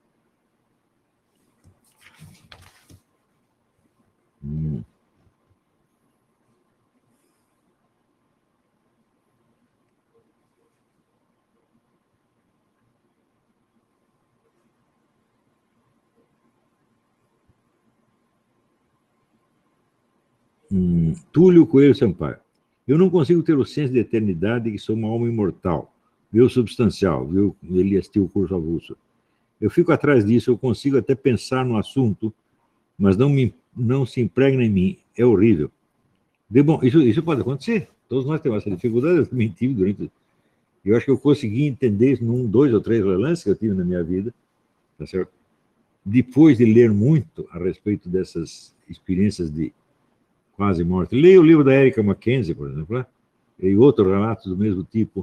Túlio Coelho Sampaio. Eu não consigo ter o senso de eternidade que sou uma alma imortal, meu substancial, viu? Ele assistiu o curso avulso. Eu fico atrás disso, eu consigo até pensar no assunto, mas não se impregna em mim. É horrível. Bom, isso pode acontecer. Todos nós temos essa dificuldade. Eu também tive durante... Eu acho que eu consegui entender isso num, 2 ou 3 relances que eu tive na minha vida, tá certo? Depois de ler muito a respeito dessas experiências de quase morte. Leia o livro da Erika Mackenzie, por exemplo, né? E outros relatos do mesmo tipo.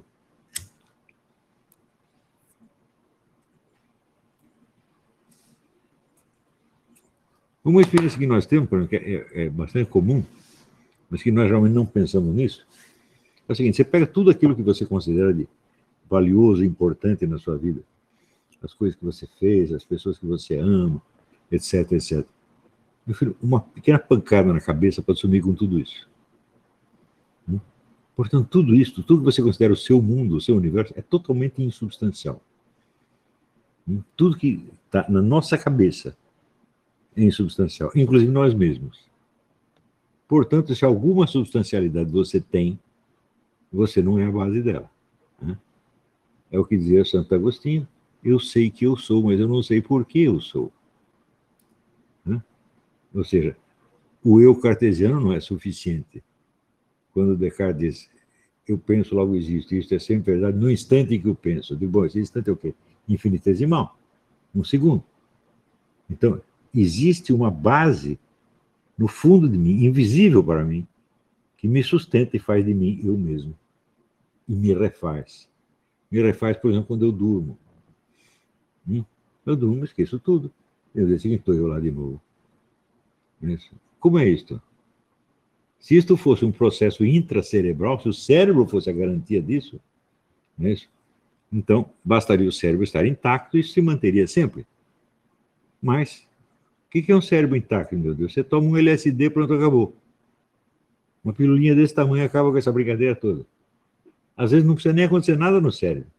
Uma experiência que nós temos, que é bastante comum, mas que nós realmente não pensamos nisso, é o seguinte: você pega tudo aquilo que você considera de valioso, importante na sua vida, as coisas que você fez, as pessoas que você ama, etc, etc. Meu filho, uma pequena pancada na cabeça pode sumir com tudo isso. Portanto, tudo isso, tudo que você considera o seu mundo, o seu universo, é totalmente insubstancial. Tudo que está na nossa cabeça é insubstancial, inclusive nós mesmos. Portanto, se alguma substancialidade você tem, você não é a base dela. É o que dizia Santo Agostinho: eu sei que eu sou, mas eu não sei por que eu sou. Ou seja, o eu cartesiano não é suficiente. Quando Descartes diz, eu penso, logo existo, isso é sempre verdade, no instante em que eu penso. Eu digo, bom, esse instante é o quê? Infinitesimal. 1 segundo. Então, existe uma base no fundo de mim, invisível para mim, que me sustenta e faz de mim eu mesmo. E me refaz. Me refaz, por exemplo, quando eu durmo. Eu durmo, esqueço tudo. Eu dia seguinte estou eu lá de novo. Como é isto? Se isto fosse um processo intracerebral, se o cérebro fosse a garantia disso, então bastaria o cérebro estar intacto e isso se manteria sempre. Mas, o que é um cérebro intacto, meu Deus? Você toma um LSD, pronto, acabou. Uma pilulinha desse tamanho acaba com essa brincadeira toda. Às vezes não precisa nem acontecer nada no cérebro.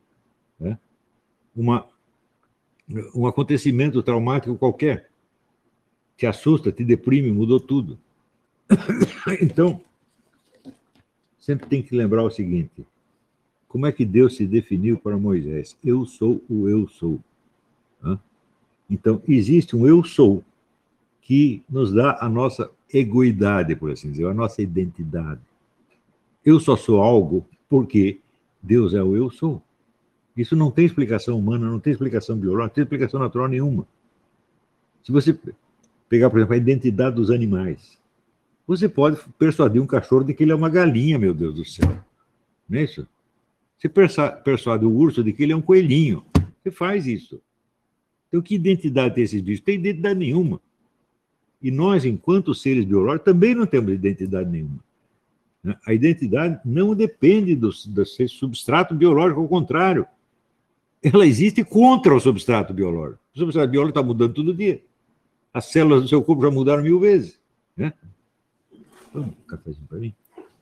Um acontecimento traumático qualquer te assusta, te deprime, mudou tudo. Então, sempre tem que lembrar o seguinte: como é que Deus se definiu para Moisés? Eu sou o eu sou. Então, existe um eu sou que nos dá a nossa egoidade, por assim dizer, a nossa identidade. Eu só sou algo porque Deus é o eu sou. Isso não tem explicação humana, não tem explicação biológica, não tem explicação natural nenhuma. Se você pegar, por exemplo, a identidade dos animais, você pode persuadir um cachorro de que ele é uma galinha, meu Deus do céu. Não é isso? Você persuade o urso de que ele é um coelhinho. Você faz isso. Então, que identidade tem esses bichos? Não tem identidade nenhuma. E nós, enquanto seres biológicos, também não temos identidade nenhuma. A identidade não depende do substrato biológico, ao contrário. Ela existe contra o substrato biológico. O substrato biológico está mudando todo dia. As células do seu corpo já mudaram 1000 vezes. Um cafezinho para mim.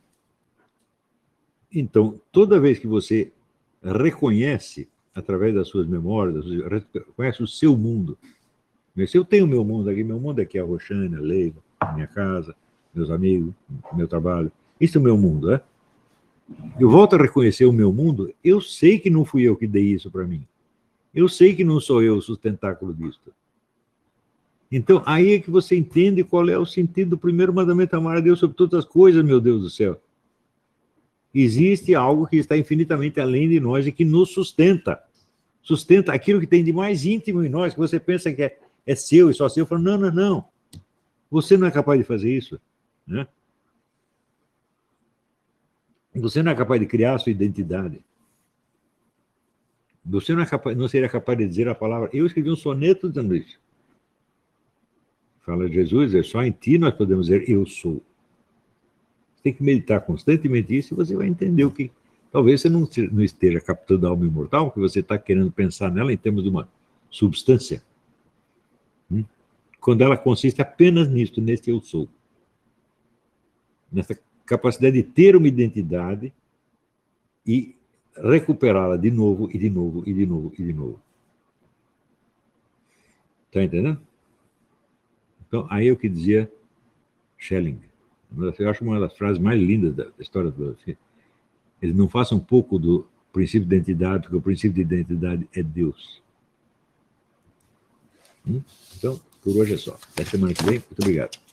Então, toda vez que você reconhece, através das suas memórias, reconhece o seu mundo. Se eu tenho o meu mundo aqui é a Roxane, a Leiva, a minha casa, meus amigos, meu trabalho. Isso é o meu mundo, né? Eu volto a reconhecer o meu mundo, eu sei que não fui eu que dei isso para mim. Eu sei que não sou eu o sustentáculo disso. Então, aí é que você entende qual é o sentido do primeiro mandamento: amar a Deus sobre todas as coisas, meu Deus do céu. Existe algo que está infinitamente além de nós e que nos sustenta. Sustenta aquilo que tem de mais íntimo em nós, que você pensa que é seu e só seu. Eu falo, não, não, não. Você não é capaz de fazer isso. Né? Você não é capaz de criar a sua identidade. Você não seria capaz de dizer a palavra. Eu escrevi um soneto dizendo isso. Fala Jesus, é só em ti nós podemos dizer eu sou. Você tem que meditar constantemente isso e você vai entender o que... Talvez você não esteja captando a alma imortal, porque você está querendo pensar nela em termos de uma substância. Quando ela consiste apenas nisso, nesse eu sou. Nessa capacidade de ter uma identidade e recuperá-la de novo, e de novo, e de novo, e de novo. Está entendendo? Então, aí é o que dizia Schelling. Eu acho uma das frases mais lindas da história da filosofia. Eles não façam um pouco do princípio de identidade, porque o princípio de identidade é Deus. Então, Por hoje é só. Até semana que vem. Muito obrigado.